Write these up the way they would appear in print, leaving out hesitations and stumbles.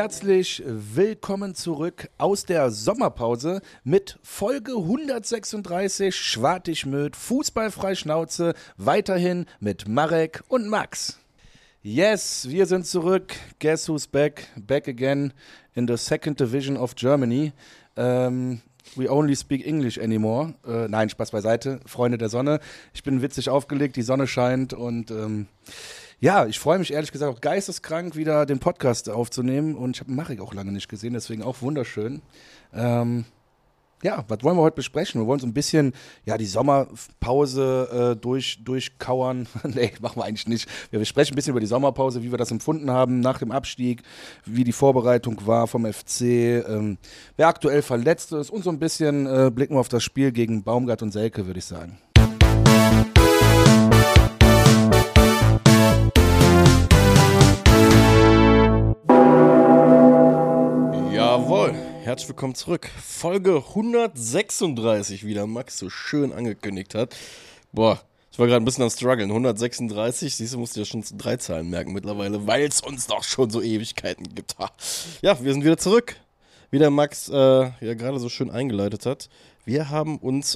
herzlich willkommen zurück aus der Sommerpause mit Folge 136 Schwartig-Möd, fußballfrei Schnauze, weiterhin mit Marek und Max. Yes, wir sind zurück. Guess who's back? Back again in the second division of Germany. We only speak English anymore. Nein, Spaß beiseite. Freunde der Sonne. Ich bin witzig aufgelegt, die Sonne scheint und ja, ich freue mich ehrlich gesagt auch geisteskrank, wieder den Podcast aufzunehmen und ich habe Marek auch lange nicht gesehen, deswegen auch wunderschön. Ja, was wollen wir heute besprechen? Wir wollen so ein bisschen die Sommerpause durchkauern. Nee, machen wir eigentlich nicht. Wir sprechen ein bisschen über die Sommerpause, wie wir das empfunden haben nach dem Abstieg, wie die Vorbereitung war vom FC, wer aktuell verletzt ist und so ein bisschen blicken wir auf das Spiel gegen Baumgart und Selke, würde ich sagen. Jawohl, herzlich willkommen zurück. Folge 136, wie der Max so schön angekündigt hat. Boah, ich war gerade ein bisschen am struggeln. 136, siehst du, musst du ja schon zu 3 Zahlen merken mittlerweile, weil es uns doch schon so Ewigkeiten gibt. Ja, wir sind wieder zurück. Wie der Max gerade so schön eingeleitet hat. Wir haben uns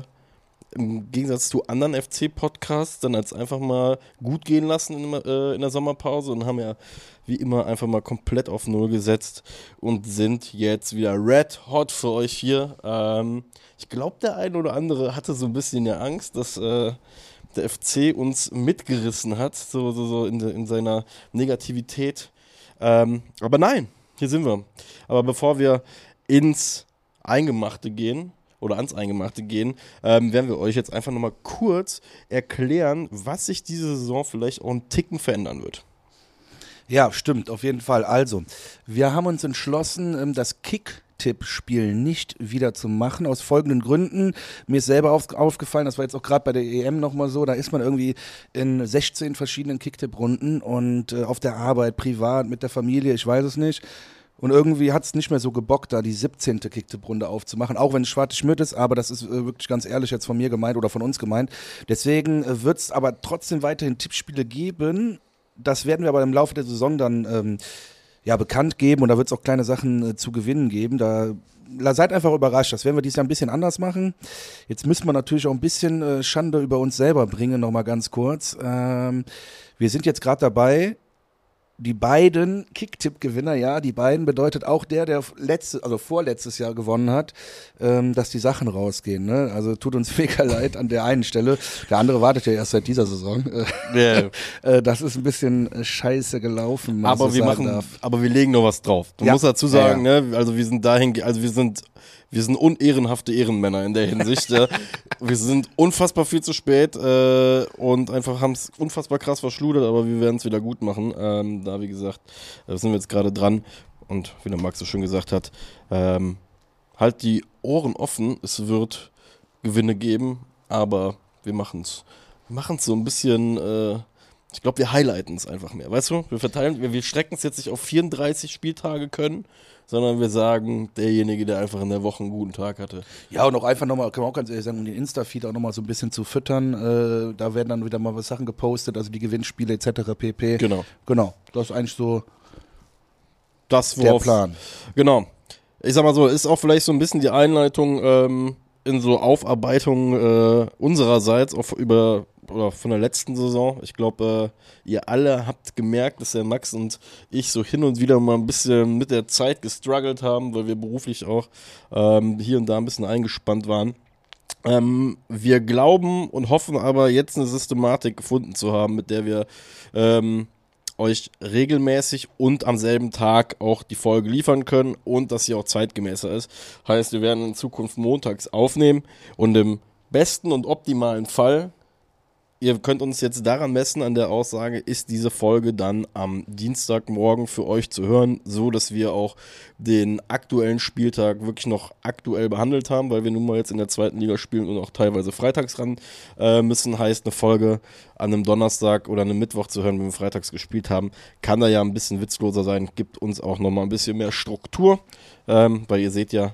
im Gegensatz zu anderen FC-Podcasts dann als einfach mal gut gehen lassen in der Sommerpause und haben ja wie immer einfach mal komplett auf Null gesetzt und sind jetzt wieder red hot für euch hier. Ich glaube, der ein oder andere hatte so ein bisschen Angst, dass der FC uns mitgerissen hat, so in seiner Negativität. Aber nein, hier sind wir. Aber bevor wir ans Eingemachte gehen, werden wir euch jetzt einfach nochmal kurz erklären, was sich diese Saison vielleicht auch einen Ticken verändern wird. Ja, stimmt, auf jeden Fall. Also, wir haben uns entschlossen, das Kick-Tipp-Spiel nicht wieder zu machen, aus folgenden Gründen. Mir ist selber aufgefallen, das war jetzt auch gerade bei der EM nochmal so, da ist man irgendwie in 16 verschiedenen Kick-Tipp-Runden und auf der Arbeit, privat, mit der Familie, ich weiß es nicht. Und irgendwie hat es nicht mehr so gebockt, da die 17. Kick-Tipp-Runde aufzumachen, auch wenn es Schwartig-Möd ist, aber das ist wirklich ganz ehrlich jetzt von mir gemeint oder von uns gemeint. Deswegen wird es aber trotzdem weiterhin Tippspiele geben. Das werden wir aber im Laufe der Saison dann bekannt geben und da wird es auch kleine Sachen zu gewinnen geben. Da seid einfach überrascht, das werden wir dieses Jahr ein bisschen anders machen. Jetzt müssen wir natürlich auch ein bisschen Schande über uns selber bringen, nochmal ganz kurz. Wir sind jetzt gerade dabei, die beiden Kick-Tipp-Gewinner, die beiden bedeutet auch der vorletztes Jahr gewonnen hat, dass die Sachen rausgehen. Ne? Also tut uns mega leid an der einen Stelle. Der andere wartet ja erst seit dieser Saison. Das ist ein bisschen scheiße gelaufen, aber wir legen noch was drauf. Du musst dazu sagen, ne? Also wir sind unehrenhafte Ehrenmänner in der Hinsicht. Wir sind unfassbar viel zu spät und einfach haben es unfassbar krass verschludert, aber wir werden es wieder gut machen. Da, wie gesagt, da sind wir jetzt gerade dran und wie der Max so schön gesagt hat, halt die Ohren offen, es wird Gewinne geben, aber wir machen es so ein bisschen, ich glaube, wir highlighten es einfach mehr, weißt du? Wir strecken es jetzt nicht auf 34 Spieltage können, sondern wir sagen, derjenige, der einfach in der Woche einen guten Tag hatte. Ja, und auch einfach nochmal, kann man auch ganz ehrlich sagen, um den Insta-Feed auch nochmal so ein bisschen zu füttern. Da werden dann wieder mal was Sachen gepostet, also die Gewinnspiele etc. pp. Genau, das ist eigentlich so der Plan. Genau. Ich sag mal so, ist auch vielleicht so ein bisschen die Einleitung in so Aufarbeitung unsererseits auch von der letzten Saison. Ich glaube, ihr alle habt gemerkt, dass der Max und ich so hin und wieder mal ein bisschen mit der Zeit gestruggelt haben, weil wir beruflich auch hier und da ein bisschen eingespannt waren. Wir glauben und hoffen aber jetzt eine Systematik gefunden zu haben, mit der wir euch regelmäßig und am selben Tag auch die Folge liefern können und dass sie auch zeitgemäßer ist. Heißt, wir werden in Zukunft montags aufnehmen und im besten und optimalen Fall, ihr könnt uns jetzt daran messen, an der Aussage, ist diese Folge dann am Dienstagmorgen für euch zu hören, so dass wir auch den aktuellen Spieltag wirklich noch aktuell behandelt haben, weil wir nun mal jetzt in der 2. Liga spielen und auch teilweise freitags ran müssen. Heißt, eine Folge an einem Donnerstag oder einem Mittwoch zu hören, wenn wir freitags gespielt haben, kann da ja ein bisschen witzloser sein, gibt uns auch nochmal ein bisschen mehr Struktur, weil ihr seht ja,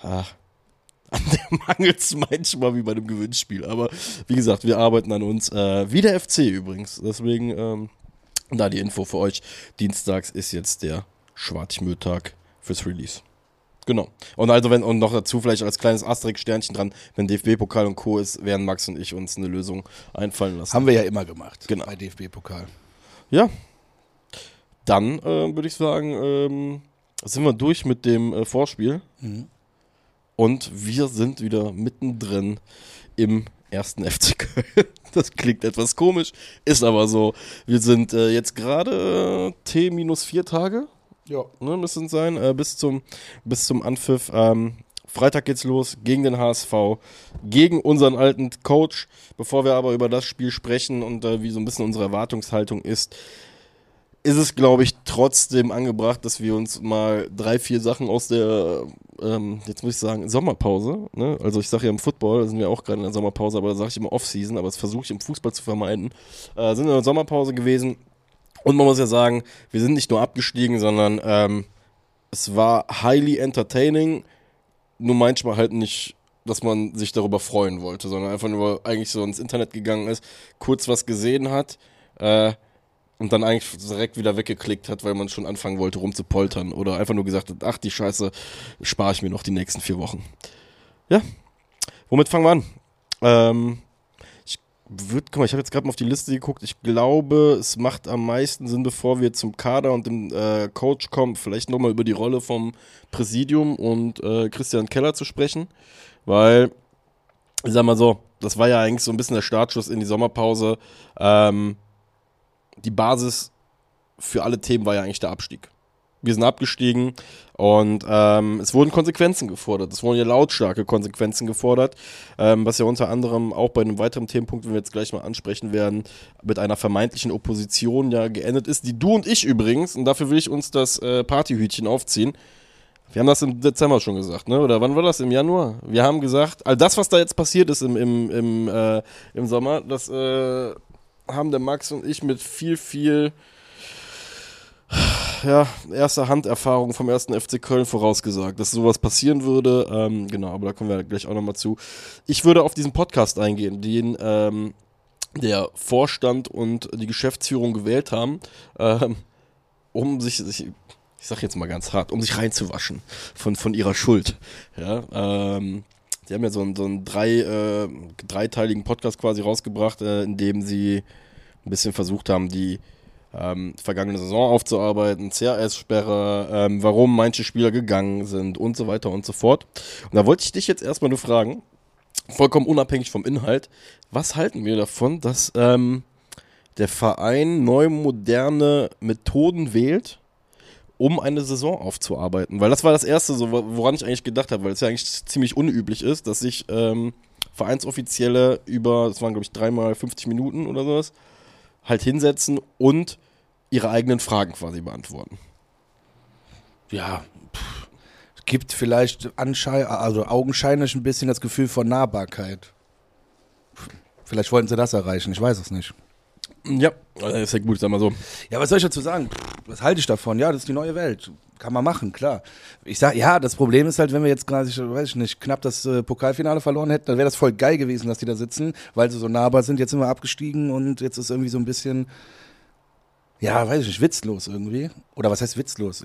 an der mangelt es manchmal wie bei einem Gewinnspiel. Aber wie gesagt, wir arbeiten an uns. Wie der FC übrigens. Deswegen da die Info für euch. Dienstags ist jetzt der Schwartigmühltag fürs Release. Genau. Und also und noch dazu vielleicht als kleines Asterix-Sternchen dran, wenn DFB-Pokal und Co. ist, werden Max und ich uns eine Lösung einfallen lassen. Haben wir ja immer gemacht. Genau. Bei DFB-Pokal. Ja. Dann würde ich sagen, sind wir durch mit dem Vorspiel. Mhm. Und wir sind wieder mittendrin im ersten FC Köln. Das klingt etwas komisch, ist aber so. Wir sind jetzt gerade T-4 Tage. Ja. Ne, müssen es sein, bis zum Anpfiff. Freitag geht's los gegen den HSV, gegen unseren alten Coach. Bevor wir aber über das Spiel sprechen und wie so ein bisschen unsere Erwartungshaltung ist es, glaube ich, trotzdem angebracht, dass wir uns mal 3-4 Sachen aus der, jetzt muss ich sagen, Sommerpause, ne? Also ich sage ja im Football, da sind wir auch gerade in der Sommerpause, aber da sage ich immer Off-Season, aber das versuche ich im Fußball zu vermeiden, sind in der Sommerpause gewesen. Und man muss ja sagen, wir sind nicht nur abgestiegen, sondern es war highly entertaining, nur manchmal halt nicht, dass man sich darüber freuen wollte, sondern einfach nur eigentlich so ins Internet gegangen ist, kurz was gesehen hat und dann eigentlich direkt wieder weggeklickt hat, weil man schon anfangen wollte rumzupoltern oder einfach nur gesagt hat, ach die Scheiße, spare ich mir noch die nächsten 4 Wochen. Ja, womit fangen wir an? Guck mal, ich habe jetzt gerade mal auf die Liste geguckt. Ich glaube, es macht am meisten Sinn, bevor wir zum Kader und dem Coach kommen, vielleicht nochmal über die Rolle vom Präsidium und Christian Keller zu sprechen. Weil, ich sag mal so, das war ja eigentlich so ein bisschen der Startschuss in die Sommerpause. Die Basis für alle Themen war ja eigentlich der Abstieg. Wir sind abgestiegen und es wurden Konsequenzen gefordert. Es wurden ja lautstarke Konsequenzen gefordert, was ja unter anderem auch bei einem weiteren Themenpunkt, den wir jetzt gleich mal ansprechen werden, mit einer vermeintlichen Opposition ja geendet ist, die du und ich übrigens, und dafür will ich uns das Partyhütchen aufziehen, wir haben das im Dezember schon gesagt, ne? Oder wann war das? Im Januar? Wir haben gesagt, all das, was da jetzt passiert ist im Sommer, das haben der Max und ich mit viel erster Handerfahrung vom ersten FC Köln vorausgesagt, dass sowas passieren würde. Genau, aber da kommen wir gleich auch nochmal zu. Ich würde auf diesen Podcast eingehen, den der Vorstand und die Geschäftsführung gewählt haben, um sich, ich sag jetzt mal ganz hart, um sich reinzuwaschen von ihrer Schuld. Ja, die haben ja so einen dreiteiligen Podcast quasi rausgebracht, in dem sie ein bisschen versucht haben, die vergangene Saison aufzuarbeiten, CRS-Sperre, warum manche Spieler gegangen sind und so weiter und so fort. Und da wollte ich dich jetzt erstmal nur fragen, vollkommen unabhängig vom Inhalt, was halten wir davon, dass der Verein neue, moderne Methoden wählt, um eine Saison aufzuarbeiten? Weil das war das Erste, so, woran ich eigentlich gedacht habe, weil es ja eigentlich ziemlich unüblich ist, dass sich Vereinsoffizielle das waren glaube ich 3x 50 Minuten oder sowas, halt hinsetzen und ihre eigenen Fragen quasi beantworten. Ja, es gibt vielleicht augenscheinlich ein bisschen das Gefühl von Nahbarkeit. Vielleicht wollten sie das erreichen, ich weiß es nicht. Ja, ist ja gut, sag mal so. Ja, was soll ich dazu sagen? Was halte ich davon? Ja, das ist die neue Welt. Kann man machen, klar. Ich sag, ja, das Problem ist halt, wenn wir jetzt gerade, weiß ich nicht, knapp das Pokalfinale verloren hätten, dann wäre das voll geil gewesen, dass die da sitzen, weil sie so nahbar sind. Jetzt sind wir abgestiegen und jetzt ist irgendwie so ein bisschen, ja, weiß ich nicht, witzlos irgendwie. Oder was heißt witzlos?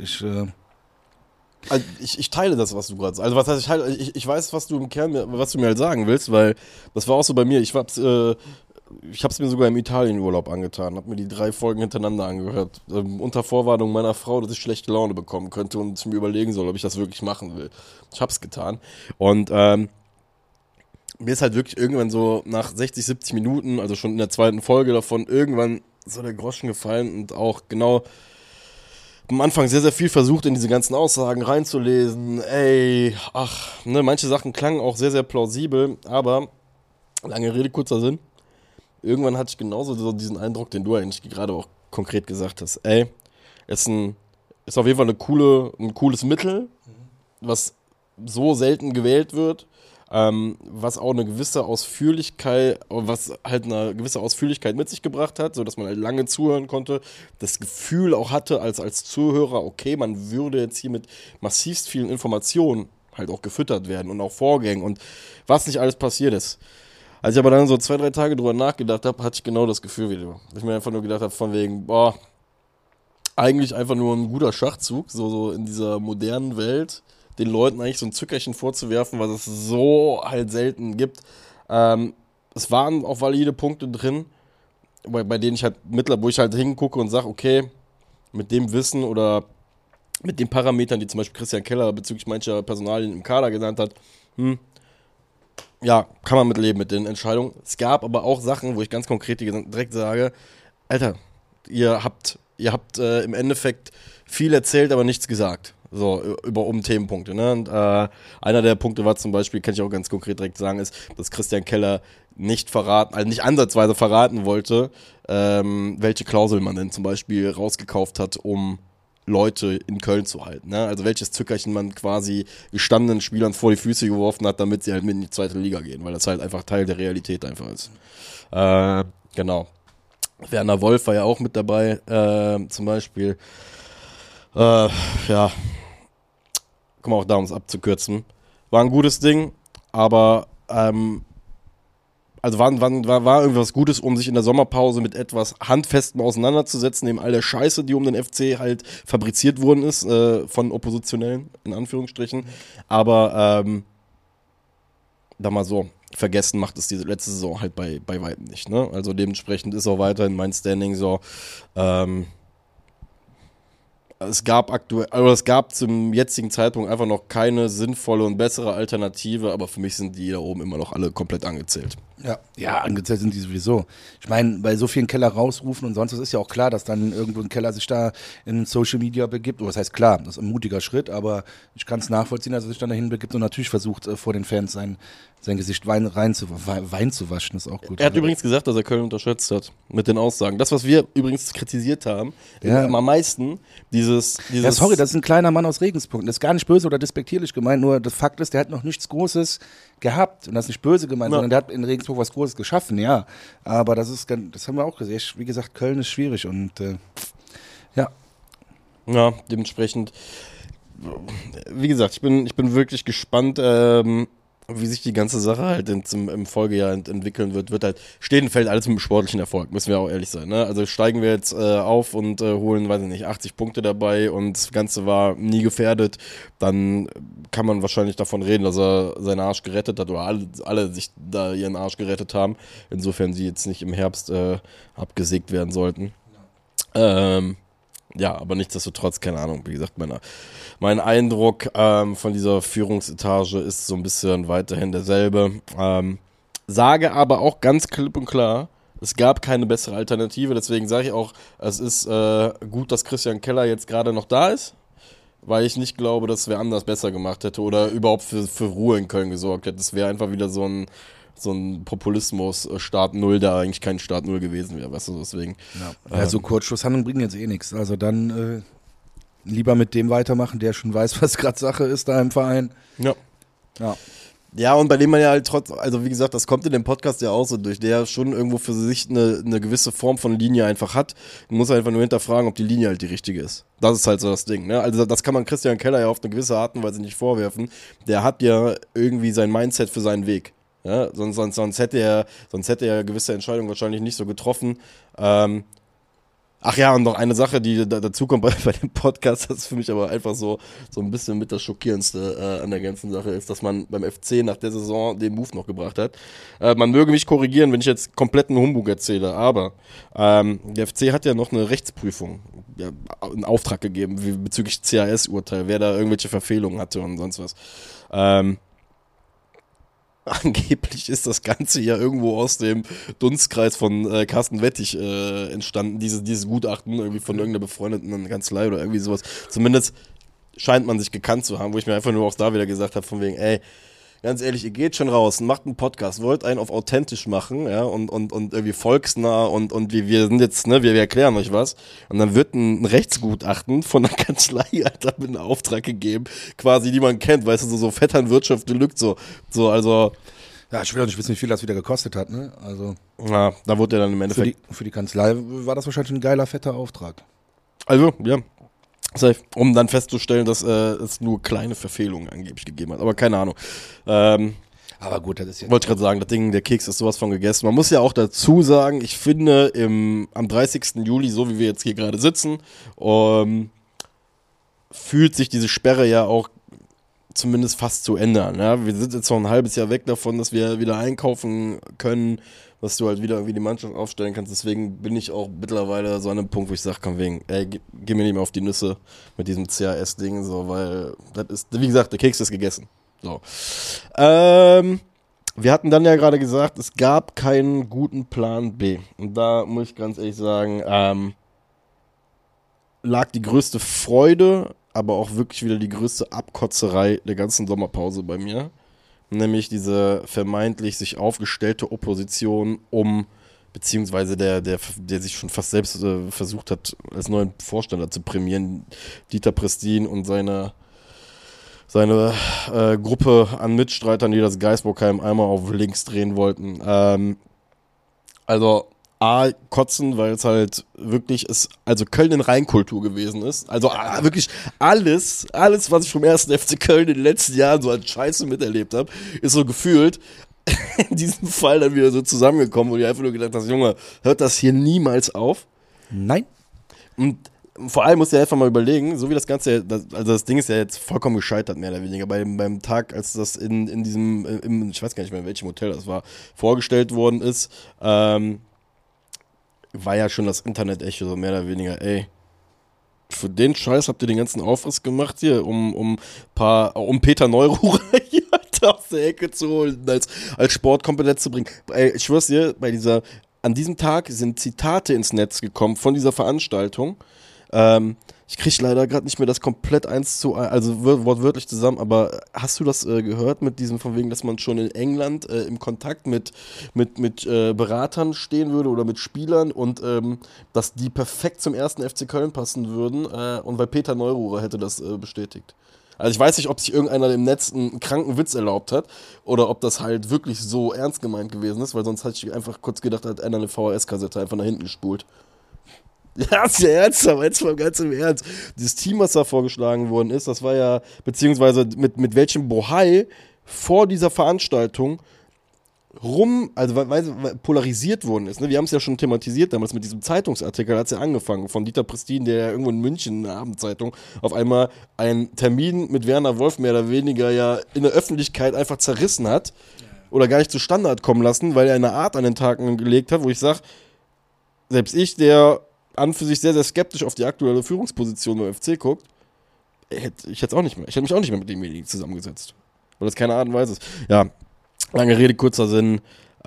Also ich teile das, was du gerade sagst. Also was heißt, ich weiß, was du im Kern, was du mir halt sagen willst, weil das war auch so bei mir. Ich hab's mir sogar im Italienurlaub angetan, hab mir die 3 Folgen hintereinander angehört, unter Vorwarnung meiner Frau, dass ich schlechte Laune bekommen könnte und ich mir überlegen soll, ob ich das wirklich machen will. Ich hab's getan und mir ist halt wirklich irgendwann so nach 60, 70 Minuten, also schon in der 2. Folge davon, irgendwann so der Groschen gefallen und auch genau am Anfang sehr, sehr viel versucht, in diese ganzen Aussagen reinzulesen. Manche Sachen klangen auch sehr, sehr plausibel, aber lange Rede, kurzer Sinn. Irgendwann hatte ich genauso so diesen Eindruck, den du eigentlich gerade auch konkret gesagt hast. Ist auf jeden Fall ein cooles Mittel, was so selten gewählt wird, was auch eine gewisse Ausführlichkeit mit sich gebracht hat, sodass man halt lange zuhören konnte, das Gefühl auch hatte als Zuhörer, okay, man würde jetzt hier mit massivst vielen Informationen halt auch gefüttert werden und auch Vorgängen und was nicht alles passiert ist. Als ich aber dann so 2-3 Tage drüber nachgedacht habe, hatte ich genau das Gefühl wie du. Ich mir einfach nur gedacht habe von wegen, eigentlich einfach nur ein guter Schachzug, so in dieser modernen Welt, den Leuten eigentlich so ein Zückerchen vorzuwerfen, was es so halt selten gibt. Es waren auch valide Punkte drin, bei denen ich halt wo ich halt hingucke und sage, okay, mit dem Wissen oder mit den Parametern, die zum Beispiel Christian Keller bezüglich mancher Personalien im Kader genannt hat, ja, kann man mitleben mit den Entscheidungen. Es gab aber auch Sachen, wo ich ganz konkret direkt sage, Alter, ihr habt im Endeffekt viel erzählt, aber nichts gesagt. So, über Themenpunkte. Ne? Und einer der Punkte war zum Beispiel, kann ich auch ganz konkret direkt sagen, ist, dass Christian Keller nicht ansatzweise verraten wollte, welche Klausel man denn zum Beispiel rausgekauft hat, um Leute in Köln zu halten. Ne? Also welches Zückerchen man quasi gestandenen Spielern vor die Füße geworfen hat, damit sie halt mit in die zweite Liga gehen, weil das halt einfach Teil der Realität einfach ist. Genau. Werner Wolf war ja auch mit dabei, zum Beispiel. Ja, guck mal, auch da, um es abzukürzen. War ein gutes Ding, aber also war irgendwas Gutes, um sich in der Sommerpause mit etwas Handfestem auseinanderzusetzen, neben all der Scheiße, die um den FC halt fabriziert worden ist, von Oppositionellen, in Anführungsstrichen. Aber da mal so, vergessen macht es diese letzte Saison halt bei weitem nicht. Ne? Also dementsprechend ist auch weiterhin mein Standing so, es gab zum jetzigen Zeitpunkt einfach noch keine sinnvolle und bessere Alternative, aber für mich sind die da oben immer noch alle komplett angezählt. Ja, angezählt sind die sowieso. Ich meine, bei so vielen Keller rausrufen und sonst was ist ja auch klar, dass dann irgendwo ein Keller sich da in Social Media begibt. Oder das heißt klar, das ist ein mutiger Schritt, aber ich kann es nachvollziehen, dass er sich dann dahin begibt und natürlich versucht, vor den Fans sein Gesicht Wein zu waschen, ist auch gut. Er hat übrigens gesagt, dass er Köln unterschätzt hat mit den Aussagen. Das, was wir übrigens kritisiert haben, am meisten, dieses... Ja, sorry, das ist ein kleiner Mann aus Regensburg. Das ist gar nicht böse oder despektierlich gemeint, nur das Fakt ist, der hat noch nichts Großes gehabt und das ist nicht böse gemeint, sondern der hat in Regensburg was Großes geschaffen, ja. Aber das haben wir auch gesehen. Wie gesagt, Köln ist schwierig und ja. Ja, dementsprechend, wie gesagt, ich bin wirklich gespannt, wie sich die ganze Sache halt im Folgejahr entwickeln wird halt, steht und fällt alles mit dem sportlichen Erfolg, müssen wir auch ehrlich sein. Ne? Also steigen wir jetzt auf und holen, weiß ich nicht, 80 Punkte dabei und das Ganze war nie gefährdet, dann kann man wahrscheinlich davon reden, dass er seinen Arsch gerettet hat oder alle sich da ihren Arsch gerettet haben, insofern sie jetzt nicht im Herbst abgesägt werden sollten. Ja, aber nichtsdestotrotz, keine Ahnung, wie gesagt, mein Eindruck von dieser Führungsetage ist so ein bisschen weiterhin derselbe. Sage aber auch ganz klipp und klar, es gab keine bessere Alternative, deswegen sage ich auch, es ist gut, dass Christian Keller jetzt gerade noch da ist, weil ich nicht glaube, dass wer anders besser gemacht hätte oder überhaupt für Ruhe in Köln gesorgt hätte. Es wäre einfach wieder so ein Populismus Start Null, der eigentlich kein Start Null gewesen wäre, weißt du, deswegen. Ja, so Kurzschlusshandlungen bringen jetzt eh nichts. Also dann lieber mit dem weitermachen, der schon weiß, was gerade Sache ist da im Verein. Ja, und bei dem man ja halt also wie gesagt, das kommt in dem Podcast ja auch so durch, der schon irgendwo für sich eine gewisse Form von Linie einfach hat. Man muss einfach nur hinterfragen, ob die Linie halt die richtige ist. Das ist halt so das Ding, ne? Also das kann man Christian Keller ja auf eine gewisse Art und Weise nicht vorwerfen. Der hat ja irgendwie sein Mindset für seinen Weg. Ja, sonst hätte er gewisse Entscheidungen wahrscheinlich nicht so getroffen. Ach ja, und noch eine Sache, die dazu kommt bei dem Podcast, das ist für mich aber einfach so ein bisschen mit das Schockierendste an der ganzen Sache ist, dass man beim FC nach der Saison den Move noch gebracht hat. Man möge mich korrigieren, wenn ich jetzt kompletten Humbug erzähle, aber der FC hat ja noch eine Rechtsprüfung in Auftrag gegeben bezüglich CAS-Urteil, wer da irgendwelche Verfehlungen hatte und sonst was. Angeblich ist das Ganze ja irgendwo aus dem Dunstkreis von Carsten Wettig entstanden, dieses Gutachten irgendwie von irgendeiner befreundeten Kanzlei oder irgendwie sowas. Zumindest scheint man sich gekannt zu haben, wo ich mir einfach nur auch da wieder gesagt habe, von wegen, ey, ganz ehrlich, ihr geht schon raus, macht einen Podcast, wollt einen auf authentisch machen, ja, und irgendwie volksnah und wir sind jetzt, ne, wir erklären euch was. Und dann wird ein Rechtsgutachten von der Kanzlei, Alter, mit einem Auftrag gegeben, quasi, die man kennt, weißt du, so Vetternwirtschaft Deluxe, so, also. Ja, ich will auch nicht wissen, wie viel das wieder gekostet hat, ne, also. Ja, da wurde ja dann im Endeffekt. Für die Kanzlei war das wahrscheinlich ein geiler, fetter Auftrag. Also, ja. Safe, um dann festzustellen, dass es nur kleine Verfehlungen angeblich gegeben hat. Aber keine Ahnung. Aber gut, das ist jetzt... Wollte ich gerade sagen, das Ding, der Keks ist sowas von gegessen. Man muss ja auch dazu sagen, ich finde, am 30. Juli, so wie wir jetzt hier gerade sitzen, fühlt sich diese Sperre ja auch zumindest fast zu ändern. Ja? Wir sind jetzt noch ein halbes Jahr weg davon, dass wir wieder einkaufen können, dass du halt wieder irgendwie die Mannschaft aufstellen kannst. Deswegen bin ich auch mittlerweile so an einem Punkt, wo ich sage, komm wegen, geh mir nicht mehr auf die Nüsse mit diesem CAS-Ding, so, weil das ist, wie gesagt, der Keks ist gegessen. So. Wir hatten dann ja gerade gesagt, es gab keinen guten Plan B. Und da muss ich ganz ehrlich sagen, lag die größte Freude, aber auch wirklich wieder die größte Abkotzerei der ganzen Sommerpause bei mir. Nämlich diese vermeintlich sich aufgestellte Opposition beziehungsweise der sich schon fast selbst versucht hat, als neuen Vorsteller zu prämieren, Dieter Prestin und seine Gruppe an Mitstreitern, die das Geisbockheim einmal auf links drehen wollten. Also A, kotzen, weil es halt wirklich Köln in Rheinkultur gewesen ist. Also wirklich alles, was ich vom 1. FC Köln in den letzten Jahren so als Scheiße miterlebt habe, ist so gefühlt in diesem Fall dann wieder so zusammengekommen, wo ich einfach nur gedacht habe, Junge, hört das hier niemals auf? Nein. Und vor allem musst du ja einfach mal überlegen, so wie das Ganze, das Ding ist ja jetzt vollkommen gescheitert, mehr oder weniger. Beim Tag, als das in diesem, ich weiß gar nicht mehr, in welchem Hotel das war, vorgestellt worden ist, war ja schon das Internet-Echo so mehr oder weniger, ey, für den Scheiß habt ihr den ganzen Aufriss gemacht hier, um Peter Neururer hier aus der Ecke zu holen, als Sportkompetenz zu bringen. Ich schwör's dir, an diesem Tag sind Zitate ins Netz gekommen von dieser Veranstaltung. Ich kriege leider gerade nicht mehr das komplett also wortwörtlich zusammen, aber hast du das gehört mit diesem von wegen, dass man schon in England im Kontakt mit Beratern stehen würde oder mit Spielern und dass die perfekt zum 1. FC Köln passen würden und weil Peter Neururer hätte das bestätigt. Also ich weiß nicht, ob sich irgendeiner im Netz einen kranken Witz erlaubt hat oder ob das halt wirklich so ernst gemeint gewesen ist, weil sonst hatte ich einfach kurz gedacht, hat einer eine VHS-Kassette einfach nach hinten gespult. Ja, ist ja ernsthaft, jetzt mal ganz im Ernst. Dieses Team, was da vorgeschlagen worden ist, das war ja, beziehungsweise mit welchem Bohai vor dieser Veranstaltung weil polarisiert worden ist. Ne? Wir haben es ja schon thematisiert damals mit diesem Zeitungsartikel, hat es ja angefangen, von Dieter Prestin, der ja irgendwo in München in der Abendzeitung auf einmal einen Termin mit Werner Wolf mehr oder weniger ja in der Öffentlichkeit einfach zerrissen hat oder gar nicht zustande hat kommen lassen, weil er eine Art an den Tag gelegt hat, wo ich sage, selbst ich, der an für sich sehr, sehr skeptisch auf die aktuelle Führungsposition beim FC guckt, ich hätte mich auch nicht mehr mit demjenigen zusammengesetzt. Weil das keine Art und Weise ist. Ja, lange Rede, kurzer Sinn.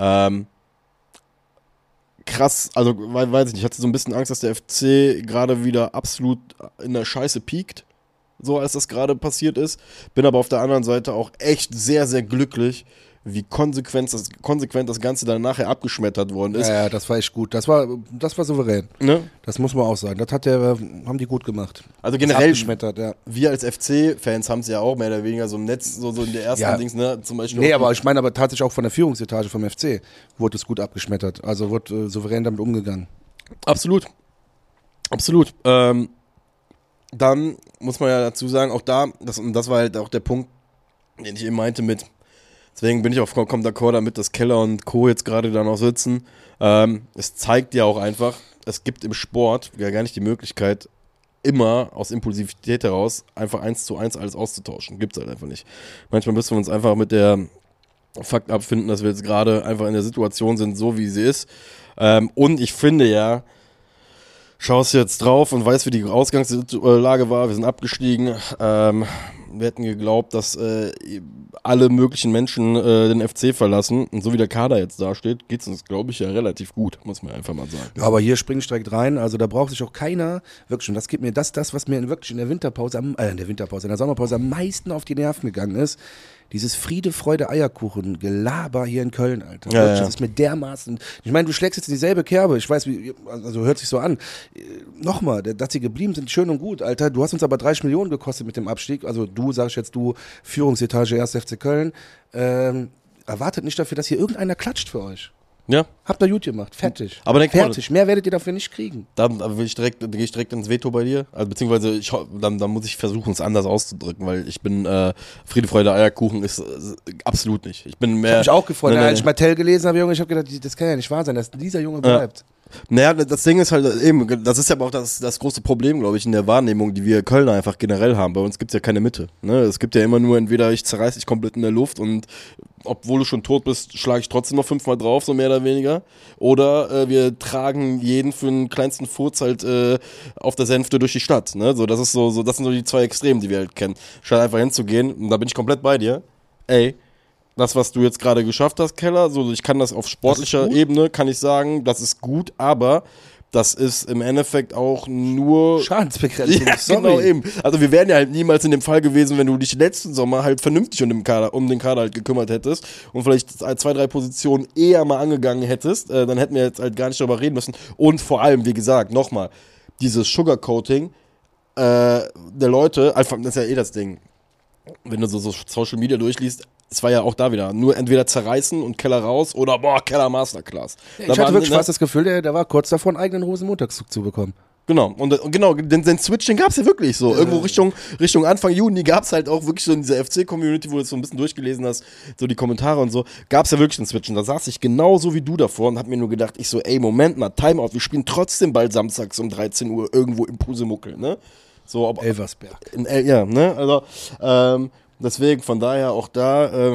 Krass, also weiß ich nicht, ich hatte so ein bisschen Angst, dass der FC gerade wieder absolut in der Scheiße piekt, so als das gerade passiert ist. Bin aber auf der anderen Seite auch echt sehr, sehr glücklich, wie konsequent das Ganze dann nachher abgeschmettert worden ist. Ja, das war echt gut. Das war souverän. Ne? Das muss man auch sagen. Das haben die gut gemacht. Also generell, ja. Wir als FC-Fans haben es ja auch mehr oder weniger so im Netz, so in der ersten Dings, ne, zum Beispiel. Nee, aber ich meine aber tatsächlich auch von der Führungsetage vom FC wurde es gut abgeschmettert. Also wurde souverän damit umgegangen. Absolut. Dann muss man ja dazu sagen, auch das war halt auch der Punkt, den ich eben meinte mit, deswegen bin ich auch vollkommen d'accord damit, dass Keller und Co. jetzt gerade da noch sitzen. Es zeigt ja auch einfach, es gibt im Sport ja gar nicht die Möglichkeit, immer aus Impulsivität heraus einfach 1:1 alles auszutauschen. Gibt's halt einfach nicht. Manchmal müssen wir uns einfach mit der Fakt abfinden, dass wir jetzt gerade einfach in der Situation sind, so wie sie ist. Und ich finde ja, schaust jetzt drauf und weißt, wie die Ausgangslage war. Wir sind abgestiegen. Wir hätten geglaubt, dass alle möglichen Menschen den FC verlassen. Und so wie der Kader jetzt dasteht, geht es uns, glaube ich, ja relativ gut, muss man einfach mal sagen. Ja, aber hier springt direkt rein. Also da braucht sich auch keiner, wirklich, und das gibt mir das was mir wirklich in der Sommerpause am meisten auf die Nerven gegangen ist. Dieses Friede, Freude, Eierkuchen, Gelaber hier in Köln, Alter. Ja, das ist mir dermaßen. Ich meine, du schlägst jetzt in dieselbe Kerbe. Ich weiß, also hört sich so an. Nochmal, dass sie geblieben sind, schön und gut, Alter. Du hast uns aber 30 Millionen gekostet mit dem Abstieg. Also du, Führungsetage 1. FC Köln. Erwartet nicht dafür, dass hier irgendeiner klatscht für euch. Ja. Habt ihr gut gemacht, fertig. Aber fertig, mehr werdet ihr dafür nicht kriegen. Dann gehe ich direkt ins Veto bei dir. Also beziehungsweise dann muss ich versuchen, es anders auszudrücken, weil ich bin Friede, Freude, Eierkuchen ist absolut nicht. Ich bin mehr. Ich habe mich auch gefreut, als ich Mattel gelesen habe, Junge, ich habe gedacht, das kann ja nicht wahr sein, dass dieser Junge bleibt. Naja, das Ding ist halt eben, das ist ja aber auch das große Problem, glaube ich, in der Wahrnehmung, die wir Kölner einfach generell haben. Bei uns gibt es ja keine Mitte. Ne? Es gibt ja immer nur, entweder ich zerreiß dich komplett in der Luft und obwohl du schon tot bist, schlage ich trotzdem noch 5-mal drauf, so mehr oder weniger. Oder wir tragen jeden für den kleinsten Furz halt auf der Sänfte durch die Stadt. Ne? So, das sind so die zwei Extremen, die wir halt kennen. Statt einfach hinzugehen, und da bin ich komplett bei dir, das, was du jetzt gerade geschafft hast, Keller, so ich kann das auf sportlicher Ebene, kann ich sagen, das ist gut, aber das ist im Endeffekt auch nur Schadensbegrenzung. Ja, genau eben. Also wir wären ja halt niemals in dem Fall gewesen, wenn du dich letzten Sommer halt vernünftig um den Kader halt gekümmert hättest und vielleicht 2-3 Positionen eher mal angegangen hättest, dann hätten wir jetzt halt gar nicht darüber reden müssen. Und vor allem, wie gesagt, nochmal, dieses Sugarcoating der Leute, einfach, das ist ja das Ding, wenn du so Social Media durchliest, es war ja auch da wieder nur entweder zerreißen und Keller raus oder Keller Masterclass. Ja, ich hatte wirklich fast das Gefühl, der war kurz davor, einen eigenen Rosenmontagszug zu bekommen. Genau, und genau, den Switch, den gab es ja wirklich so. Irgendwo Richtung Anfang Juni gab es halt auch wirklich so in dieser FC-Community, wo du jetzt so ein bisschen durchgelesen hast, so die Kommentare und so, gab es ja wirklich einen Switch. Und da saß ich genauso wie du davor und hab mir nur gedacht, Moment mal, Timeout, wir spielen trotzdem bald samstags um 13 Uhr irgendwo im Pusemuckel, ne? So, Elversberg. Ja, ne? Also, deswegen, von daher auch da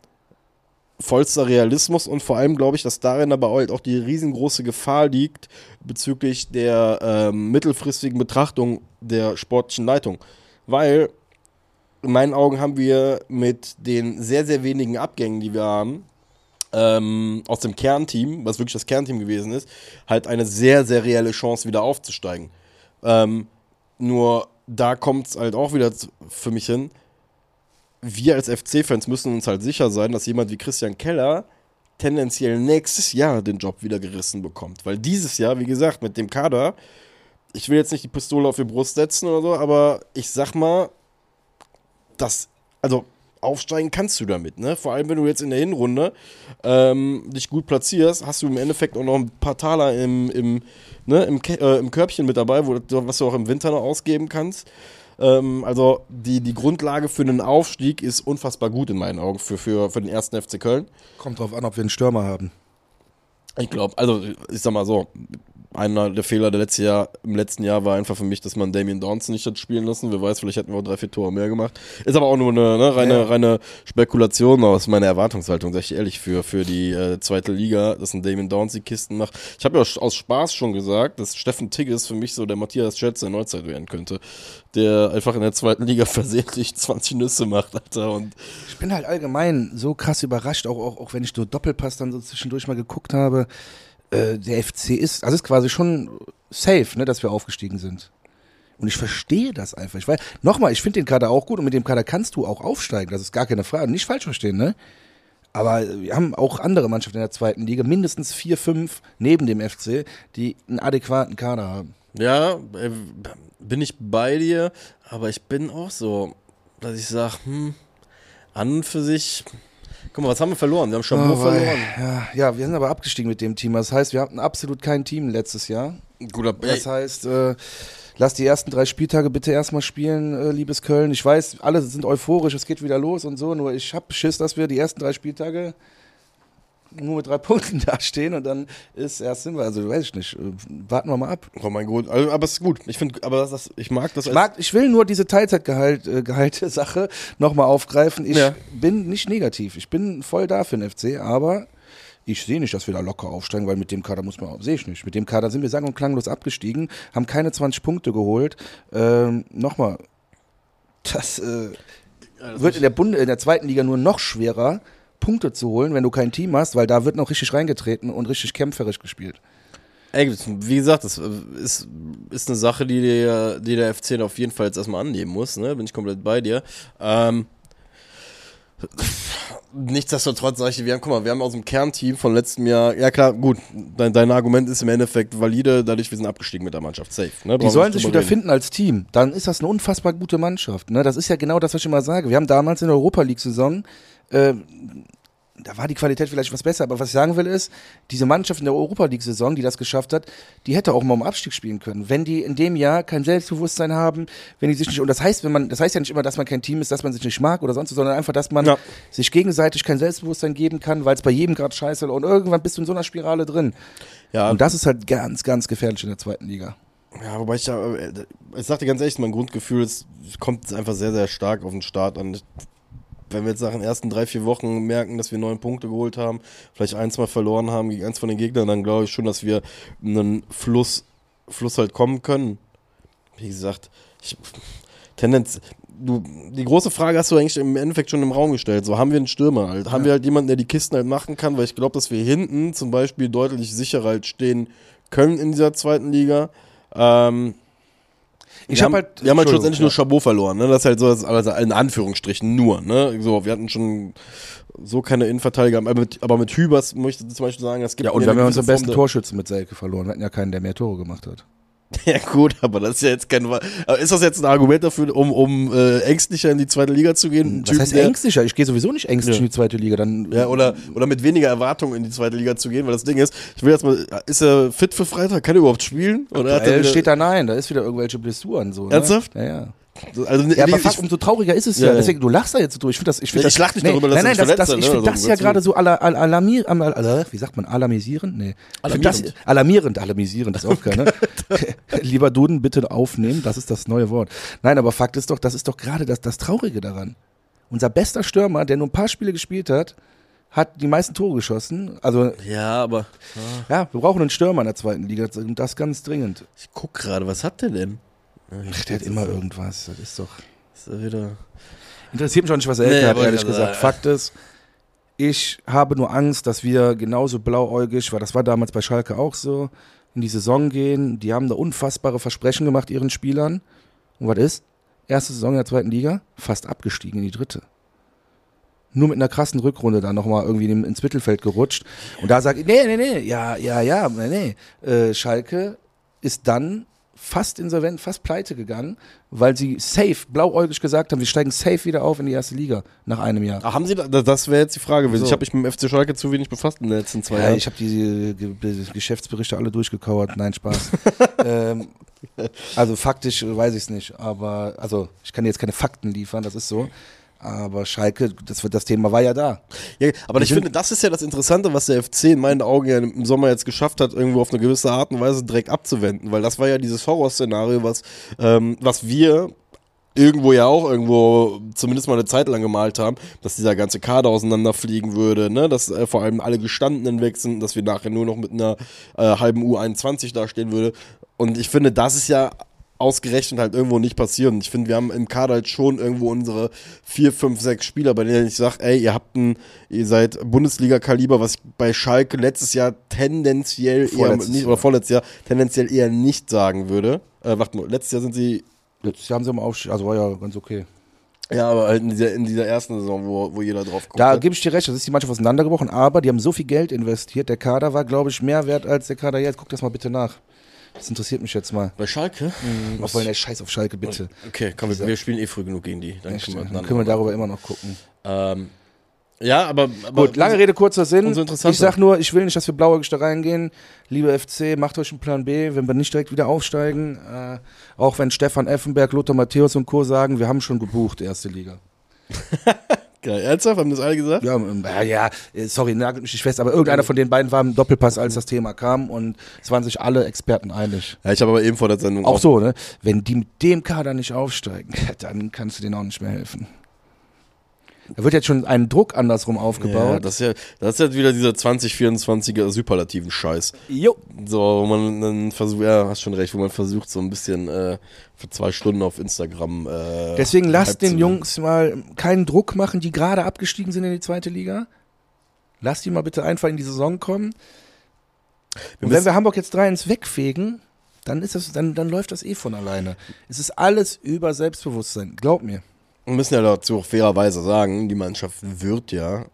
vollster Realismus und vor allem glaube ich, dass darin aber halt auch die riesengroße Gefahr liegt bezüglich der mittelfristigen Betrachtung der sportlichen Leitung. Weil in meinen Augen haben wir mit den sehr, sehr wenigen Abgängen, die wir haben, aus dem Kernteam, was wirklich das Kernteam gewesen ist, halt eine sehr, sehr reelle Chance wieder aufzusteigen. Nur da kommt es halt auch wieder für mich hin, wir als FC-Fans müssen uns halt sicher sein, dass jemand wie Christian Keller tendenziell nächstes Jahr den Job wieder gerissen bekommt. Weil dieses Jahr, wie gesagt, mit dem Kader, ich will jetzt nicht die Pistole auf die Brust setzen oder so, aber ich sag mal, aufsteigen kannst du damit, ne? Vor allem, wenn du jetzt in der Hinrunde dich gut platzierst, hast du im Endeffekt auch noch ein paar Taler im Körbchen mit dabei, was du auch im Winter noch ausgeben kannst. Also die Grundlage für einen Aufstieg ist unfassbar gut in meinen Augen für den ersten FC Köln. Kommt drauf an, ob wir einen Stürmer haben. Ich glaube, also ich sag mal so, einer der Fehler im letzten Jahr war einfach für mich, dass man Damien Dawson nicht hat spielen lassen. Wer weiß, vielleicht hätten wir auch 3-4 Tore mehr gemacht. Ist aber auch nur eine reine Spekulation aus meiner Erwartungshaltung, sag ich ehrlich, für die zweite Liga, dass ein Damien Dawson die Kisten macht. Ich habe ja aus Spaß schon gesagt, dass Steffen Tigges für mich so der Matthias Schätz der Neuzeit werden könnte, der einfach in der zweiten Liga versehentlich 20 Nüsse macht, Alter. Und ich bin halt allgemein so krass überrascht, auch wenn ich so Doppelpass dann so zwischendurch mal geguckt habe. Der FC ist quasi schon safe, ne, dass wir aufgestiegen sind. Und ich verstehe das einfach. Ich finde den Kader auch gut und mit dem Kader kannst du auch aufsteigen, das ist gar keine Frage. Nicht falsch verstehen, ne? Aber wir haben auch andere Mannschaften in der zweiten Liga, mindestens 4, 5 neben dem FC, die einen adäquaten Kader haben. Ja, bin ich bei dir, aber ich bin auch so, dass ich sage, an und für sich. Guck mal, was haben wir verloren? Wir haben Chabot verloren. Ja, wir sind aber abgestiegen mit dem Team. Das heißt, wir hatten absolut kein Team letztes Jahr. Das heißt, lass die ersten 3 Spieltage bitte erstmal spielen, liebes Köln. Ich weiß, alle sind euphorisch, es geht wieder los und so. Nur ich hab Schiss, dass wir die ersten 3 Spieltage nur mit 3 Punkten dastehen und dann sind wir, also weiß ich nicht, warten wir mal ab. Oh mein Gott, also, aber es ist gut. Ich finde, aber ich mag das. Ich will nur diese Teilzeitgehalte-Sache nochmal aufgreifen. Ich bin nicht negativ, ich bin voll da für den FC, aber ich sehe nicht, dass wir da locker aufsteigen, weil mit dem Kader sehe ich nicht. Mit dem Kader sind wir sang- und klanglos abgestiegen, haben keine 20 Punkte geholt. Nochmal, das wird in der zweiten Liga nur noch schwerer, Punkte zu holen, wenn du kein Team hast, weil da wird noch richtig reingetreten und richtig kämpferisch gespielt. Ey, wie gesagt, das ist eine Sache, die der FC auf jeden Fall jetzt erstmal annehmen muss, ne? Bin ich komplett bei dir. Nichtsdestotrotz sage ich, wir haben aus dem Kernteam von letztem Jahr, ja klar, gut, dein Argument ist im Endeffekt valide, dadurch wir sind abgestiegen mit der Mannschaft, safe. Ne? Die sollen sich wieder finden als Team, dann ist das eine unfassbar gute Mannschaft. Ne? Das ist ja genau das, was ich immer sage. Wir haben damals in der Europa-League-Saison da war die Qualität vielleicht was besser, aber was ich sagen will ist, diese Mannschaft in der Europa-League-Saison, die das geschafft hat, die hätte auch mal um Abstieg spielen können. Wenn die in dem Jahr kein Selbstbewusstsein haben, wenn die sich nicht, und das heißt ja nicht immer, dass man kein Team ist, dass man sich nicht mag oder sonst was, sondern einfach, dass man sich gegenseitig kein Selbstbewusstsein geben kann, weil es bei jedem gerade scheiße und irgendwann bist du in so einer Spirale drin. Ja. Und das ist halt ganz, ganz gefährlich in der zweiten Liga. Ja, wobei ich sag dir ganz ehrlich, mein Grundgefühl kommt einfach sehr, sehr stark auf den Start an. Wenn wir jetzt nach den ersten 3-4 Wochen merken, dass wir 9 Punkte geholt haben, vielleicht 1 mal verloren haben gegen eins von den Gegnern, dann glaube ich schon, dass wir einen Fluss halt kommen können. Wie gesagt, die große Frage hast du eigentlich im Endeffekt schon im Raum gestellt. So, haben wir einen Stürmer halt? Haben wir halt jemanden, der die Kisten halt machen kann? Weil ich glaube, dass wir hinten zum Beispiel deutlich sicherer halt stehen können in dieser zweiten Liga. Wir haben halt schlussendlich nur Chabot verloren, ne? Das ist halt so, also in Anführungsstrichen nur, ne? So, wir hatten schon so keine Innenverteidiger, aber mit Hübers möchte ich zum Beispiel sagen, es gibt. Ja, und wir haben ja unseren besten Torschützen mit Selke verloren. Wir hatten ja keinen, der mehr Tore gemacht hat. Ja gut, aber das ist ja jetzt kein. Ist das jetzt ein Argument dafür, um ängstlicher in die zweite Liga zu gehen? Was heißt ängstlicher? Ich gehe sowieso nicht ängstlich in die zweite Liga. Dann oder mit weniger Erwartungen in die zweite Liga zu gehen, weil das Ding ist, ich will jetzt mal, ist er fit für Freitag? Kann er überhaupt spielen? Oder steht da nein, da ist wieder irgendwelche Blessuren so. Ernsthaft? Ne? Ja. Also, ja, aber fuck, umso trauriger ist es ja. Deswegen, du lachst da jetzt so durch. Ich lach nicht darüber, dass du dich verletzt hast. Ich finde das ja gerade so alarmierend. Wie sagt man? Alarmisierend? Nee. Alarmierend ist auch geil, ne? Lieber Duden, bitte aufnehmen. Das ist das neue Wort. Nein, aber Fakt ist doch, das ist doch gerade das Traurige daran. Unser bester Stürmer, der nur ein paar Spiele gespielt hat die meisten Tore geschossen. Also, ja, aber. Ja, wir brauchen einen Stürmer in der zweiten Liga. Das ganz dringend. Ich guck gerade, was hat der denn? Der hat immer irgendwas. Das ist doch. Ist er wieder. Interessiert mich auch nicht, was er hat, ehrlich gesagt. Fakt ist, ich habe nur Angst, dass wir genauso blauäugig, weil das war damals bei Schalke auch so, in die Saison gehen. Die haben da unfassbare Versprechen gemacht ihren Spielern. Und was ist? Erste Saison in der zweiten Liga, fast abgestiegen in die dritte. Nur mit einer krassen Rückrunde da nochmal irgendwie ins Mittelfeld gerutscht. Und da sage ich, nee. Schalke ist dann fast insolvent, fast pleite gegangen, weil sie blauäugig gesagt haben, wir steigen safe wieder auf in die erste Liga nach einem Jahr. Ach, haben sie das wäre jetzt die Frage. So. Ich habe mich mit dem FC Schalke zu wenig befasst in den letzten 2 Jahren. Ich habe die Geschäftsberichte alle durchgekauert. Nein, Spaß. Also faktisch weiß ich es nicht, aber also ich kann jetzt keine Fakten liefern, das ist so. Aber Schalke, das Thema war ja da. Ja, aber ich finde, das ist ja das Interessante, was der FC in meinen Augen ja im Sommer jetzt geschafft hat, irgendwo auf eine gewisse Art und Weise direkt abzuwenden. Weil das war ja dieses Horrorszenario, was wir irgendwo zumindest mal eine Zeit lang gemalt haben, dass dieser ganze Kader auseinanderfliegen würde, ne? Dass vor allem alle Gestandenen weg sind, dass wir nachher nur noch mit einer halben U21 dastehen würde. Und ich finde, das ist ja ausgerechnet halt irgendwo nicht passieren. Ich finde, wir haben im Kader halt schon irgendwo unsere 4, 5, 6 Spieler, bei denen ich sage, ey, ihr seid Bundesliga-Kaliber, was ich bei Schalke letztes Jahr tendenziell vorletztes Jahr tendenziell eher nicht sagen würde. Warte mal, letztes Jahr haben sie im Aufstieg, also war ja ganz okay. Ja, aber halt in dieser ersten Saison, wo jeder drauf guckt. Da gebe ich dir recht, das ist die Mannschaft auseinandergebrochen, aber die haben so viel Geld investiert, der Kader war, glaube ich, mehr wert als der Kader jetzt. Guck das mal bitte nach. Das interessiert mich jetzt mal. Bei Schalke? Auch weil der Scheiß auf Schalke, bitte. Okay, komm, wir spielen eh früh genug gegen die. Dann können wir darüber immer noch gucken. Ja, aber gut, lange Rede, kurzer Sinn. So ich sag nur, ich will nicht, dass wir blauäugig da reingehen. Lieber FC, macht euch einen Plan B, wenn wir nicht direkt wieder aufsteigen. Auch wenn Stefan Effenberg, Lothar Matthäus und Co. sagen, wir haben schon gebucht, erste Liga. Geil, ernsthaft? Haben das alle gesagt? Ja, sorry, nagelt mich nicht fest, aber irgendeiner von den beiden war im Doppelpass, als das Thema kam und es waren sich alle Experten einig. Ja, ich habe aber eben vor der Sendung auch so, ne? Wenn die mit dem Kader nicht aufsteigen, dann kannst du denen auch nicht mehr helfen. Da wird jetzt schon ein Druck andersrum aufgebaut. Ja, das ist ja wieder dieser 2024er superlativen Scheiß. Jo. So, wo man dann versucht, ja, hast schon recht, wo man versucht, so ein bisschen für 2 Stunden auf Instagram. Deswegen lasst den Jungs mal keinen Druck machen, die gerade abgestiegen sind in die zweite Liga. Lasst die mal bitte einfach in die Saison kommen. Und wenn wir Hamburg jetzt 3-1 wegfegen, dann läuft das eh von alleine. Es ist alles über Selbstbewusstsein, glaub mir. Wir müssen ja dazu auch fairerweise sagen, die Mannschaft wird ja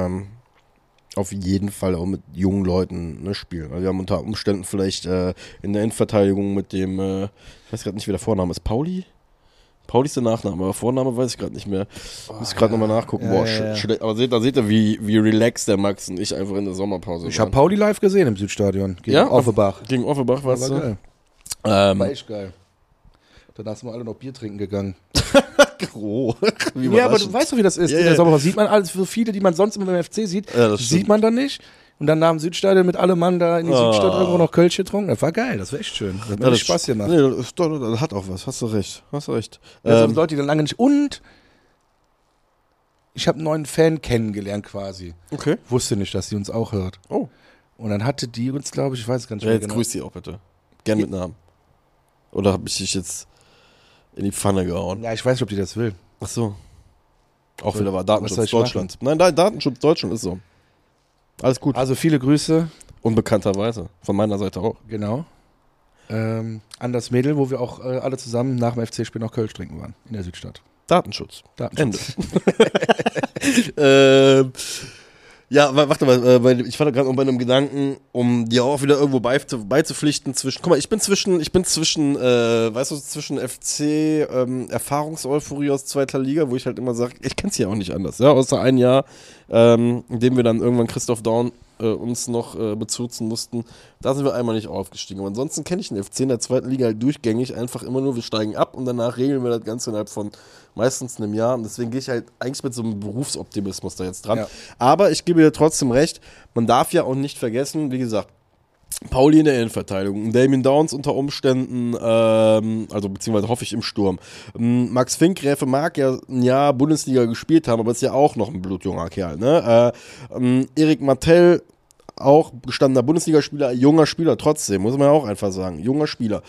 auf jeden Fall auch mit jungen Leuten spielen. Also wir haben unter Umständen vielleicht in der Endverteidigung mit dem, ich weiß gerade nicht, wie der Vorname ist, Pauli Pauli ist der Nachname, aber Vorname weiß ich gerade nicht mehr. Muss ich gerade nochmal nachgucken. Boah, aber da seht ihr, wie relaxed der Max und ich einfach in der Sommerpause Ich habe Pauli live gesehen im Südstadion. Gegen Offenbach. Gegen Offenbach warst du? Geil. War echt geil. Danach sind wir alle noch Bier trinken gegangen. Ja, aber du weißt doch, wie das ist. In der Sommerpause sieht man alles, so viele, die man sonst immer beim FC sieht, sieht man dann nicht. Und dann nach dem Südstadion mit allem Mann da in die Südstadt irgendwo noch Kölsch getrunken. Das war geil, das war echt schön. Das hat mir Spaß gemacht. Nee, das hat auch was, hast du recht. Leute, die dann lange nicht. Und ich habe einen neuen Fan kennengelernt quasi. Okay. Wusste nicht, dass sie uns auch hört. Oh. Und dann hatte die uns, glaube ich weiß gar nicht mehr jetzt grüß sie auch bitte. Gern mit Namen. Oder habe ich dich jetzt in die Pfanne gehauen? Ja, ich weiß nicht, ob die das will. Ach so. Auch wieder war Datenschutz Deutschland. Nein, Datenschutz Deutschland ist so. Alles gut. Also viele Grüße. Unbekannterweise. Von meiner Seite auch. Genau. An das Mädel, wo wir auch alle zusammen nach dem FC-Spiel noch Kölsch trinken waren. In der Südstadt. Datenschutz. Ende. Ja, warte mal, ich war da gerade noch bei einem Gedanken, um dir auch wieder irgendwo beizupflichten zwischen, guck mal, ich bin zwischen, weißt du, zwischen FC, Erfahrungseuphorie aus zweiter Liga, wo ich halt immer sage, ich kenn's ja auch nicht anders, ja, außer ein Jahr, in dem wir dann irgendwann Christoph Daum uns noch bezutzen mussten, da sind wir einmal nicht aufgestiegen. Aber ansonsten kenne ich den FC in der zweiten Liga halt durchgängig, einfach immer nur, wir steigen ab und danach regeln wir das Ganze innerhalb von meistens einem Jahr. Und deswegen gehe ich halt eigentlich mit so einem Berufsoptimismus da jetzt dran. Ja. Aber ich gebe dir trotzdem recht, man darf ja auch nicht vergessen, wie gesagt, Pauli in der Innenverteidigung, Damien Downs unter Umständen, also beziehungsweise hoffe ich im Sturm. Max Finkgräfe mag ja ein Jahr Bundesliga gespielt haben, aber ist ja auch noch ein blutjunger Kerl. Ne? Erik Martell, auch gestandener Bundesligaspieler, junger Spieler trotzdem, muss man ja auch einfach sagen, junger Spieler.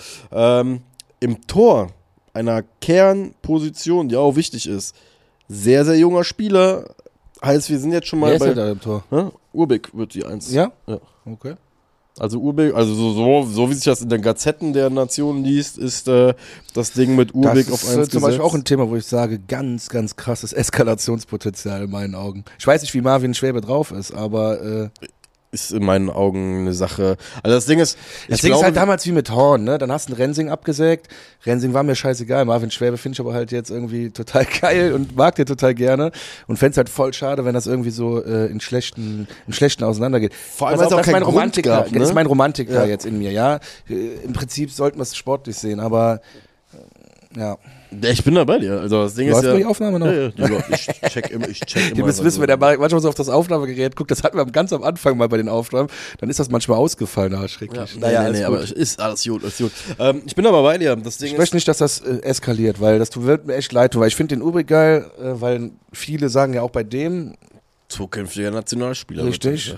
Im Tor, einer Kernposition, die auch wichtig ist, sehr, sehr junger Spieler, heißt, wir sind jetzt schon mal Wer ist bei... da im Tor? Urbik wird die 1. Ja? Okay. Also Urbik, also so wie sich das in den Gazetten der Nation liest, ist das Ding mit Urbik auf 1 gesetzt. Das ist zum Beispiel auch ein Thema, wo ich sage, ganz, ganz krasses Eskalationspotenzial in meinen Augen. Ich weiß nicht, wie Marvin Schwäbe drauf ist, aber... ist in meinen Augen eine Sache. Also das Ding ist, ist halt damals wie mit Horn, ne? Dann hast du einen Rensing abgesägt. Rensing war mir scheißegal. Marvin Schwäbe finde ich aber halt jetzt irgendwie total geil und mag den total gerne und fände es halt voll schade, wenn das irgendwie so in schlechten auseinandergeht. Vor allem, weil es auch kein Romantiker gab, ne? Das ist mein Romantiker jetzt in mir, ja. Im Prinzip sollten wir es sportlich sehen, aber ja. Ich bin da bei dir. Also das Ding Läuft ist ja. Die Aufnahme noch? Ja, ich check immer. Ihr müsst wissen, wenn der manchmal so auf das Aufnahmegerät guckt, das hatten wir ganz am Anfang mal bei den Aufnahmen, dann ist das manchmal ausgefallen, schrecklich. Ja, nee, aber ist alles gut, ich bin aber bei dir. Ich möchte nicht, dass das eskaliert, weil das wird mir echt leid tun, weil ich finde den Urbik geil, weil viele sagen ja auch bei dem zukünftiger Nationalspieler. Richtig.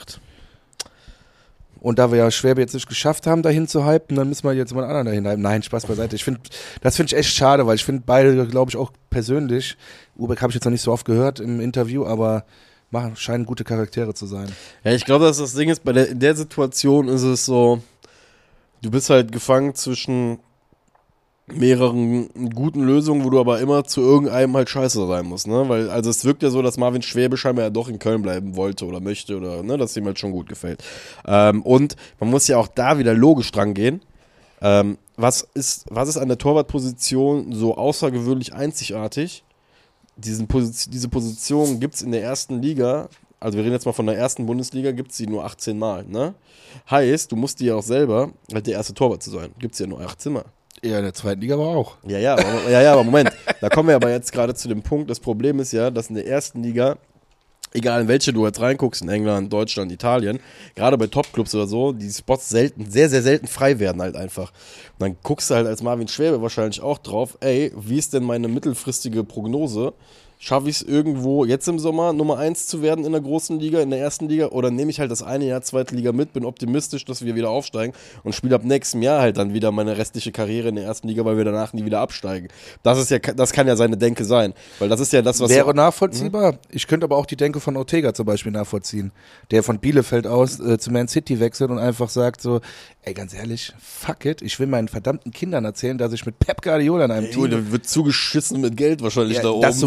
Und da wir ja Schwäbe jetzt nicht geschafft haben, dahin zu hypen, dann müssen wir jetzt mal einen anderen dahin hypen. Nein, Spaß beiseite. Das finde ich echt schade, weil ich finde beide, glaube ich, auch persönlich, Urbik habe ich jetzt noch nicht so oft gehört im Interview, aber scheinen gute Charaktere zu sein. Ja, ich glaube, dass das Ding ist, in der Situation ist es so, du bist halt gefangen zwischen mehreren guten Lösungen, wo du aber immer zu irgendeinem halt scheiße sein musst, ne? Weil, also es wirkt ja so, dass Marvin Schwäbe scheinbar ja doch in Köln bleiben wollte oder möchte oder, ne, dass ihm halt schon gut gefällt. Und man muss ja auch da wieder logisch dran gehen. Was ist an der Torwartposition so außergewöhnlich einzigartig? Diese Position gibt's in der ersten Liga, also wir reden jetzt mal von der ersten Bundesliga, gibt's die nur 18 Mal, ne? Heißt, du musst dir ja auch selber halt der erste Torwart zu sein. Gibt's ja nur 18 Mal. Ja, in der zweiten Liga aber auch. Ja, aber Moment. Da kommen wir aber jetzt gerade zu dem Punkt. Das Problem ist ja, dass in der ersten Liga, egal in welche du jetzt reinguckst, in England, Deutschland, Italien, gerade bei Topclubs oder so, die Spots sehr, sehr selten frei werden halt einfach. Und dann guckst du halt als Marvin Schwäbe wahrscheinlich auch drauf, wie ist denn meine mittelfristige Prognose? Schaffe ich es irgendwo jetzt im Sommer Nummer 1 zu werden in der großen Liga, in der ersten Liga, oder nehme ich halt das eine Jahr zweite Liga mit, bin optimistisch, dass wir wieder aufsteigen und spiele ab nächstem Jahr halt dann wieder meine restliche Karriere in der ersten Liga, weil wir danach nie wieder absteigen. Das kann ja seine Denke sein, weil das ist ja das, was... Wäre nachvollziehbar. Ich könnte aber auch die Denke von Ortega zum Beispiel nachvollziehen, der von Bielefeld aus zu Man City wechselt und einfach sagt so, ganz ehrlich, fuck it, ich will meinen verdammten Kindern erzählen, dass ich mit Pep Guardiola in einem Team... Der wird zugeschissen mit Geld wahrscheinlich da oben. Das sowieso, ja gut,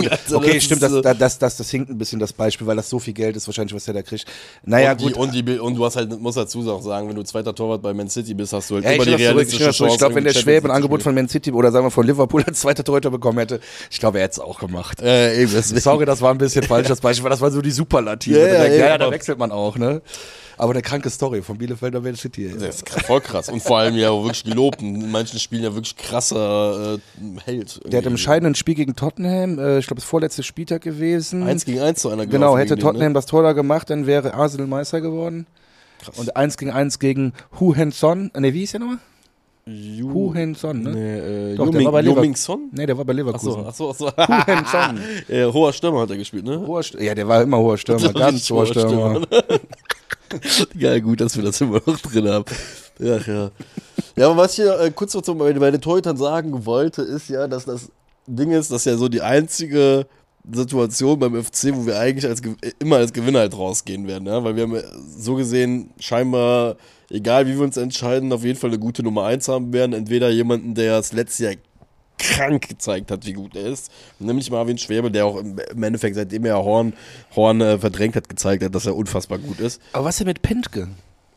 Okay, stimmt, das hinkt ein bisschen, das Beispiel, weil das so viel Geld ist wahrscheinlich, was der da kriegt. Naja, gut. Und du hast halt, musst dazu auch sagen, wenn du zweiter Torwart bei Man City bist, hast du halt immer die realistische Chance. Ich glaube, wenn der Schwäbe ein Angebot von Man City oder sagen wir von Liverpool als zweiter Torhüter bekommen hätte, ich glaube, er hätte es auch gemacht. Sorry, das war ein bisschen falsch, das Beispiel, weil das war so die Superlative. Ja, da wechselt man auch, ne? Aber eine kranke Story von Bielefeld und Man City. Das ist voll krass. Und vor allem ja wirklich gelobt. In manchen Spielen ja wirklich krasser Held. Der hat im entscheidenden Spiel gegen Tottenham, ich glaube, das vorletzte Spieltag gewesen. 1-1 zu einer. Genau, hätte Tottenham das Tor da gemacht, dann wäre Arsenal Meister geworden. Krass. Und 1-1 gegen Hu Hen-Son. Ne, wie hieß der nochmal? Hu Hen-Son, ne? Nee, Doch, der war bei Leverkusen. Nee, der war bei Leverkusen. Achso. Hu Hen-Son. Hoher Stürmer hat er gespielt, ne? Ja, der war immer hoher Stürmer, ganz hoher Stürmer. Geil, gut, dass wir das immer noch drin haben. Ach ja. Ja, aber was ich hier kurz noch bei den Torhütern sagen wollte, ist ja, dass das Ding ist, dass ja so die einzige Situation beim FC, wo wir eigentlich immer als Gewinner halt rausgehen werden, ja? Weil wir haben so gesehen scheinbar, egal wie wir uns entscheiden, auf jeden Fall eine gute Nummer 1 haben werden. Entweder jemanden, der das letzte Jahr krank gezeigt hat, wie gut er ist. Nämlich Marvin Schwäbe, der auch im Endeffekt, seitdem er Horn verdrängt hat, gezeigt hat, dass er unfassbar gut ist. Aber was ist denn mit Pentke?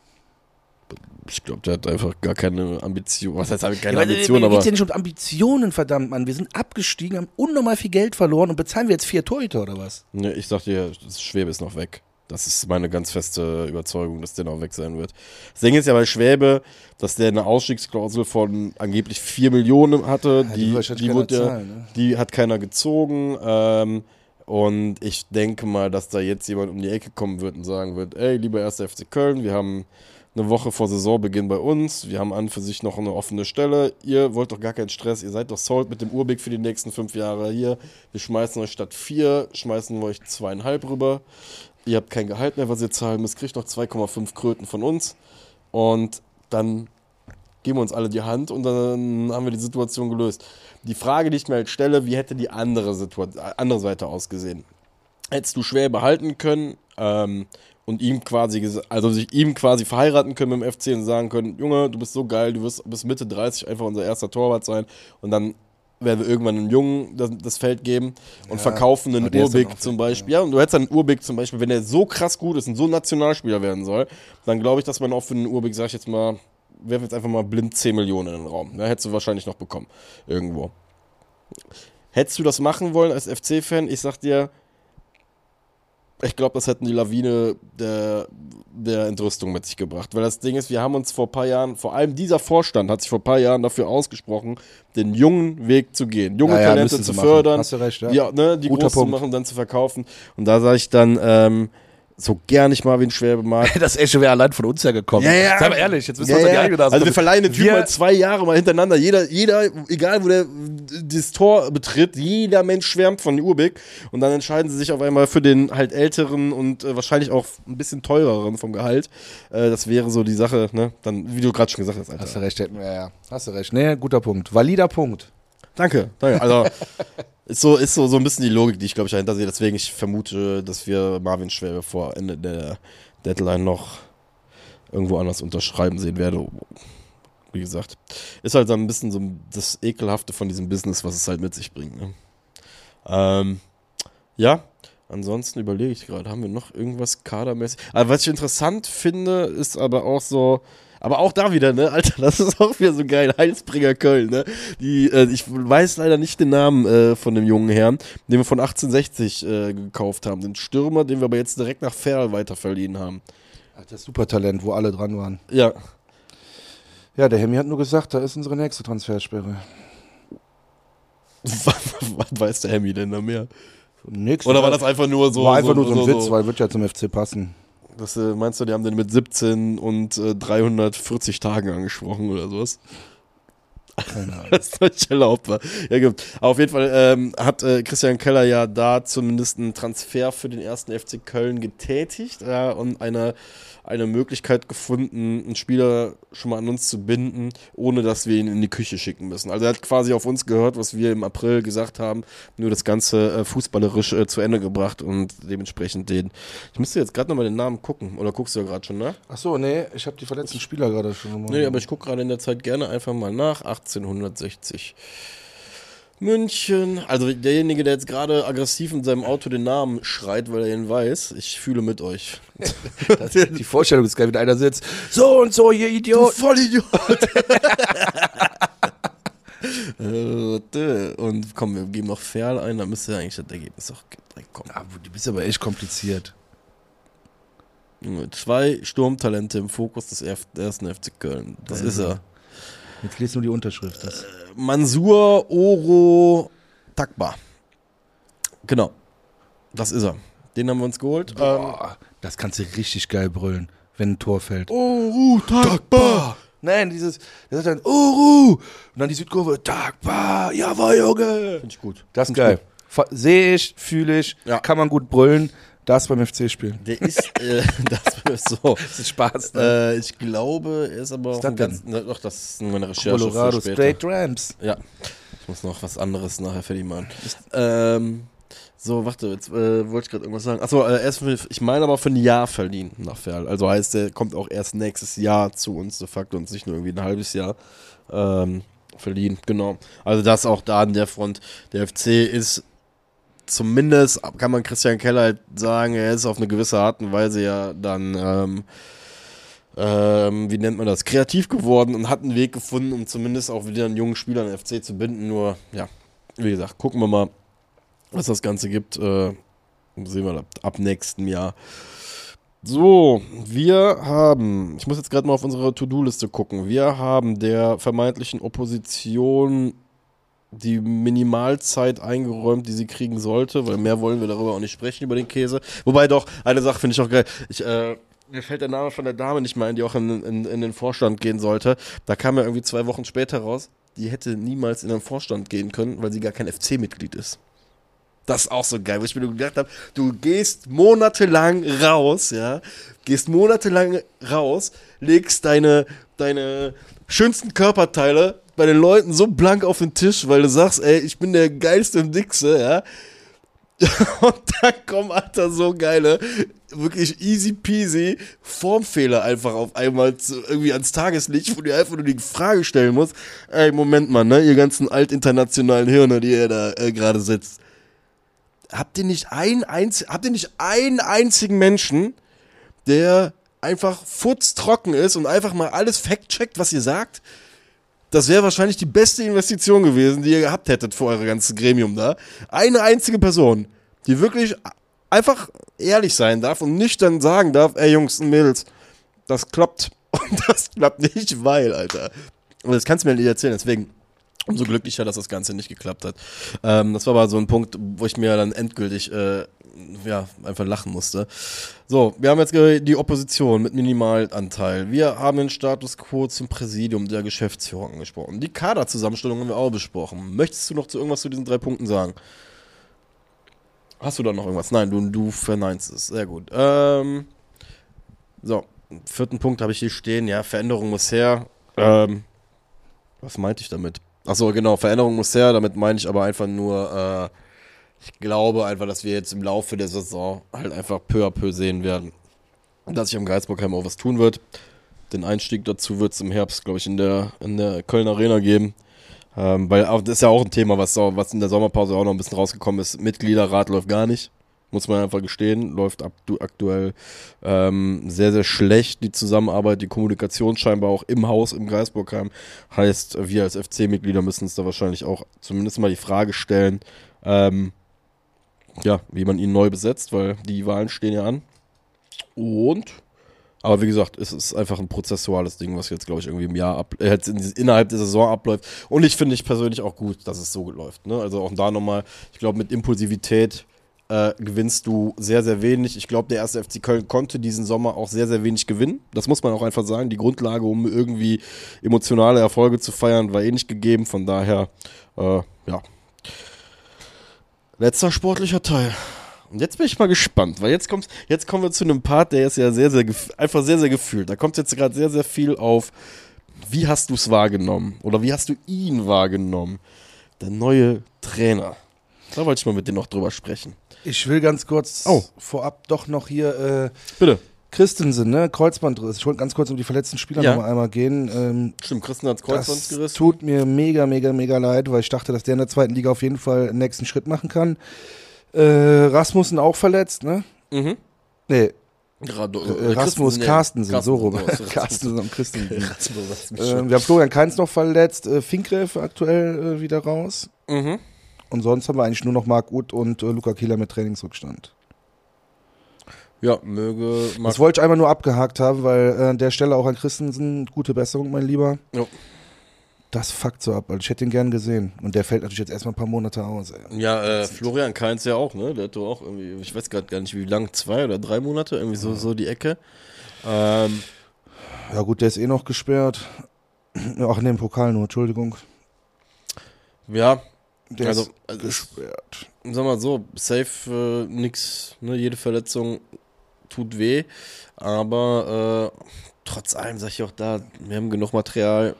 Ich glaube, der hat einfach gar keine Ambition. Was heißt keine Ambition? Aber es geht ja nicht um Ambitionen, verdammt, Mann. Wir sind abgestiegen, haben unnormal viel Geld verloren und bezahlen wir jetzt 4 Torhüter oder was? Ne, ich sag dir, Schwäbe ist noch weg. Das ist meine ganz feste Überzeugung, dass der noch weg sein wird. Das Ding ist ja bei Schwäbe, dass der eine Ausstiegsklausel von angeblich 4 Millionen hatte. Ja, die hat keiner gezogen. Und ich denke mal, dass da jetzt jemand um die Ecke kommen wird und sagen wird, ey, lieber 1. FC Köln, wir haben eine Woche vor Saisonbeginn bei uns, wir haben an für sich noch eine offene Stelle, ihr wollt doch gar keinen Stress, ihr seid doch sold mit dem Urbik für die nächsten 5 Jahre hier, wir schmeißen euch statt 4, schmeißen wir euch 2,5 rüber, ihr habt kein Gehalt mehr, was ihr zahlen müsst, kriegt noch 2,5 Kröten von uns und dann geben wir uns alle die Hand und dann haben wir die Situation gelöst. Die Frage, die ich mir halt stelle, wie hätte die andere Seite ausgesehen? Hättest du Schwäbe halten können, und ihm sich ihm quasi verheiraten können mit dem FC und sagen können, Junge, du bist so geil, du wirst bis Mitte 30 einfach unser erster Torwart sein und dann werden wir irgendwann einem Jungen das Feld geben und verkaufen einen Urbik zum Beispiel. Ja, und du hättest einen Urbik zum Beispiel, wenn der so krass gut ist und so ein Nationalspieler werden soll, dann glaube ich, dass man auch für einen Urbik, sag ich jetzt mal, werf jetzt einfach mal blind 10 Millionen in den Raum. Da hättest du wahrscheinlich noch bekommen. Irgendwo. Hättest du das machen wollen als FC-Fan? Ich sag dir, ich glaube, das hätten die Lawine der Entrüstung mit sich gebracht. Weil das Ding ist, wir haben uns vor ein paar Jahren, vor allem dieser Vorstand hat sich vor ein paar Jahren dafür ausgesprochen, den jungen Weg zu gehen. Junge Talente zu fördern. Hast du recht, ja. Ja, die groß zu machen, dann zu verkaufen. Und da sage ich dann, so gern ich Marvin Schwäbe mag. Das Esche wäre allein von uns hergekommen. Ja. Sei mal ehrlich, jetzt müssen wir uns an die Eigennase. Also wir verleihen den Typ mal 2 Jahre mal hintereinander. Jeder, egal wo der das Tor betritt, jeder Mensch schwärmt von Urbik. Und dann entscheiden sie sich auf einmal für den halt älteren und wahrscheinlich auch ein bisschen teureren vom Gehalt. Das wäre so die Sache, ne? Dann, wie du gerade schon gesagt hast, Alter. Hast du recht, ja. Hast du recht. Nee, guter Punkt. Valider Punkt. Danke. Also ist so ein bisschen die Logik, die ich glaube ich dahinter sehe. Deswegen ich vermute, dass wir Marvin Schwäbe vor Ende der Deadline noch irgendwo anders unterschreiben sehen werde. Wie gesagt, ist halt dann ein bisschen so das Ekelhafte von diesem Business, was es halt mit sich bringt. Ne? Ja, ansonsten überlege ich gerade, haben wir noch irgendwas kadermäßig? Also was ich interessant finde, ist aber auch so. Aber auch da wieder, ne, Alter, das ist auch wieder so geil. Heilsbringer Köln, ne? Ich weiß leider nicht den Namen von dem jungen Herrn, den wir von 1860 gekauft haben. Den Stürmer, den wir aber jetzt direkt nach Ferl weiterverliehen haben. Ach, das Supertalent, wo alle dran waren. Ja. Ja, der Hemmi hat nur gesagt, da ist unsere nächste Transfersperre. Was weiß der Hemmi denn da mehr? Nix. Oder war das einfach nur so? War einfach nur so ein Witz, weil wird ja zum FC passen. Das, meinst du, die haben den mit 17 und 340 Tagen angesprochen oder sowas? Keine Ahnung. Das ist nicht erlaubt war. Ja, gut. Aber auf jeden Fall hat Christian Keller ja da zumindest einen Transfer für den 1. FC Köln getätigt und eine Möglichkeit gefunden, einen Spieler schon mal an uns zu binden, ohne dass wir ihn in die Küche schicken müssen. Also er hat quasi auf uns gehört, was wir im April gesagt haben, nur das Ganze fußballerisch zu Ende gebracht und dementsprechend ich müsste jetzt gerade nochmal den Namen gucken, oder guckst du ja gerade schon nach? Ach so, nee, ich habe die verletzten Spieler gerade schon gemacht. Nee, aber ich gucke gerade in der Zeit gerne einfach mal nach. 1860. München. Also derjenige, der jetzt gerade aggressiv in seinem Auto den Namen schreit, weil er ihn weiß, ich fühle mit euch. Die Vorstellung ist geil, wenn einer sitzt. So und so, ihr Idiot. Du Vollidiot. Und komm, wir geben noch Ferl ein, dann müsste eigentlich das Ergebnis auch direkt kommen. Ja, du bist aber echt kompliziert. 2 Sturmtalente im Fokus des ersten FC Köln. Das ist er. Jetzt lest nur die Unterschrift. Mansour Oro Takba. Genau. Das ist er. Den haben wir uns geholt. Das kannst du richtig geil brüllen, wenn ein Tor fällt. Oro Takba. Nein, der sagt dann Uru und dann die Südkurve Takba, jawohl, Junge. Finde ich gut. Das ist geil. Sehe ich, fühle ich, kann man gut brüllen. Das beim FC spielen. Der ist, das ist so. Das ist Spaß. Ne? Ich glaube, er ist aber auch ein ganz. Doch, das ist meine Recherche. Colorado State Rams. Ja. Ich muss noch was anderes nachher fertig machen. So, warte, jetzt wollte ich gerade irgendwas sagen. Achso, ich meine aber für ein Jahr verliehen nach Ferl. Also heißt, der kommt auch erst nächstes Jahr zu uns de facto und nicht nur irgendwie ein halbes Jahr verliehen. Genau. Also das auch da an der Front. Der FC ist zumindest, kann man Christian Keller halt sagen, er ist auf eine gewisse Art und Weise ja dann, wie nennt man das, kreativ geworden und hat einen Weg gefunden, um zumindest auch wieder einen jungen Spieler an den FC zu binden. Nur, ja, wie gesagt, gucken wir mal, was das Ganze gibt. Sehen wir ab nächstem Jahr. So, wir haben, ich muss jetzt gerade mal auf unsere To-Do-Liste gucken, wir haben der vermeintlichen Opposition die Minimalzeit eingeräumt, die sie kriegen sollte, weil mehr wollen wir darüber auch nicht sprechen, über den Käse. Wobei doch, eine Sache finde ich auch geil. Mir fällt der Name von der Dame nicht mehr ein, die auch in den Vorstand gehen sollte. Da kam ja irgendwie 2 Wochen später raus, die hätte niemals in den Vorstand gehen können, weil sie gar kein FC-Mitglied ist. Das ist auch so geil, wo ich mir gedacht habe, du gehst monatelang raus, legst deine schönsten Körperteile bei den Leuten so blank auf den Tisch, weil du sagst, ey, ich bin der geilste und dickste, ja. Und dann kommen, Alter, so geile, wirklich easy peasy Formfehler einfach auf einmal irgendwie ans Tageslicht, wo du einfach nur die Frage stellen musst, ey, Moment mal, ne, ihr ganzen altinternationalen Hirne, die ihr da gerade sitzt. Habt ihr nicht einen einzigen Menschen, der einfach futztrocken ist und einfach mal alles fact-checkt, was ihr sagt? Das wäre wahrscheinlich die beste Investition gewesen, die ihr gehabt hättet für eure ganze Gremium da. Eine einzige Person, die wirklich einfach ehrlich sein darf und nicht dann sagen darf, ey Jungs und Mädels, das klappt. Und das klappt nicht, weil, Alter. Und das kannst du mir nicht erzählen, deswegen umso glücklicher, dass das Ganze nicht geklappt hat. Das war aber so ein Punkt, wo ich mir dann endgültig einfach lachen musste. So, wir haben jetzt die Opposition mit Minimalanteil. Wir haben den Status quo zum Präsidium der Geschäftsführung angesprochen. Die Kaderzusammenstellung haben wir auch besprochen. Möchtest du noch irgendwas zu diesen 3 Punkten sagen? Hast du da noch irgendwas? Nein, du verneinst es. Sehr gut. So, 4. Punkt habe ich hier stehen. Ja, Veränderung muss her. Was meinte ich damit? Achso, genau, Veränderung muss her. Damit meine ich aber einfach nur, ich glaube einfach, dass wir jetzt im Laufe der Saison halt einfach peu à peu sehen werden, dass sich am Geisbockheim auch was tun wird. Den Einstieg dazu wird es im Herbst, glaube ich, in der Köln Arena geben. Weil das ist ja auch ein Thema, was in der Sommerpause auch noch ein bisschen rausgekommen ist. Mitgliederrat läuft gar nicht, muss man einfach gestehen. Läuft aktuell sehr, sehr schlecht, die Zusammenarbeit, die Kommunikation scheinbar auch im Haus im Geisbockheim. Heißt, wir als FC-Mitglieder müssen uns da wahrscheinlich auch zumindest mal die Frage stellen, wie man ihn neu besetzt, weil die Wahlen stehen ja an. Aber wie gesagt, es ist einfach ein prozessuales Ding, was jetzt, glaube ich, irgendwie im Jahr innerhalb der Saison abläuft. Und ich finde persönlich auch gut, dass es so läuft. Ne? Also auch da nochmal, ich glaube, mit Impulsivität gewinnst du sehr, sehr wenig. Ich glaube, der erste FC Köln konnte diesen Sommer auch sehr, sehr wenig gewinnen. Das muss man auch einfach sagen. Die Grundlage, um irgendwie emotionale Erfolge zu feiern, war nicht gegeben. Von daher, letzter sportlicher Teil. Und jetzt bin ich mal gespannt, weil jetzt kommen wir zu einem Part, der ist ja sehr, sehr, einfach sehr, sehr gefühlt. Da kommt jetzt gerade sehr, sehr viel auf, wie hast du es wahrgenommen? Oder wie hast du ihn wahrgenommen? Der neue Trainer. Da wollte ich mal mit dir noch drüber sprechen. Ich will ganz kurz vorab doch noch hier Bitte. Christensen, ne? Kreuzbandriss. Ich wollte ganz kurz um die verletzten Spieler noch einmal gehen. Stimmt, Christensen hat Kreuzband gerissen. Tut mir mega, mega, mega leid, weil ich dachte, dass der in der zweiten Liga auf jeden Fall einen nächsten Schritt machen kann. Rasmussen auch verletzt, ne? Mhm. Nee. Rasmus Carstensen, so rum. Carstensen und Christensen. Wir haben Florian Kainz noch verletzt, Finkgräf aktuell wieder raus. Mhm. Und sonst haben wir eigentlich nur noch Marc Uth und Luca Kieler mit Trainingsrückstand. Ja, das wollte ich einmal nur abgehakt haben, weil an der Stelle auch an Christensen, gute Besserung, mein Lieber. Jo. Das fuckt so ab, also ich hätte ihn gern gesehen. Und der fällt natürlich jetzt erstmal ein paar Monate aus. Ey. Ja, Florian Kainz ja auch, ne? Der hat doch auch irgendwie, ich weiß gerade gar nicht wie lang, 2 oder 3 Monate, irgendwie so die Ecke. Ja gut, der ist eh noch gesperrt. Ach, in dem Pokal nur, Entschuldigung. Ja, der ist gesperrt. Sag mal so, safe nix, ne? Jede Verletzung tut weh, aber trotz allem sag ich auch da, wir haben genug Material.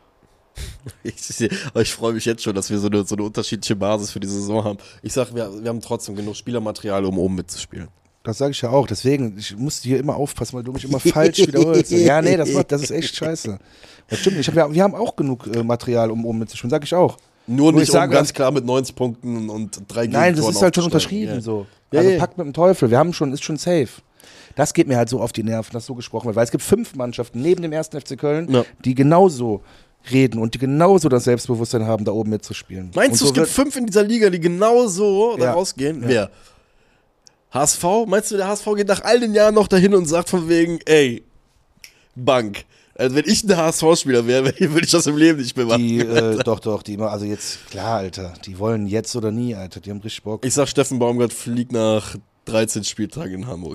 Ich freue mich jetzt schon, dass wir so eine unterschiedliche Basis für die Saison haben. Ich sag, wir haben trotzdem genug Spielermaterial, um oben mitzuspielen. Das sage ich ja auch, deswegen, ich musste hier immer aufpassen, weil du mich immer falsch wiederholst. Ja, nee, das ist echt scheiße. Das stimmt nicht, wir haben auch genug Material, um oben mitzuspielen, sag ich auch. Nur nicht ganz klar mit 90 Punkten und 3 Gegentoren. Nein, das ist halt schon unterschrieben so. Also packt mit dem Teufel, ist schon safe. Das geht mir halt so auf die Nerven, dass so gesprochen wird, weil es gibt 5 Mannschaften neben dem 1. FC Köln, die genauso reden und die genauso das Selbstbewusstsein haben, da oben mitzuspielen. Meinst du, es gibt 5 in dieser Liga, die genauso da rausgehen? Ja. Wer? HSV? Meinst du, der HSV geht nach all den Jahren noch dahin und sagt von wegen, ey, Bank. Also wenn ich ein HSV-Spieler wäre, würde ich das im Leben nicht mehr machen. Doch, die immer, also jetzt, klar, Alter, die wollen jetzt oder nie, Alter, die haben richtig Bock. Ich sag, Steffen Baumgart fliegt nach 13 Spieltagen in Hamburg.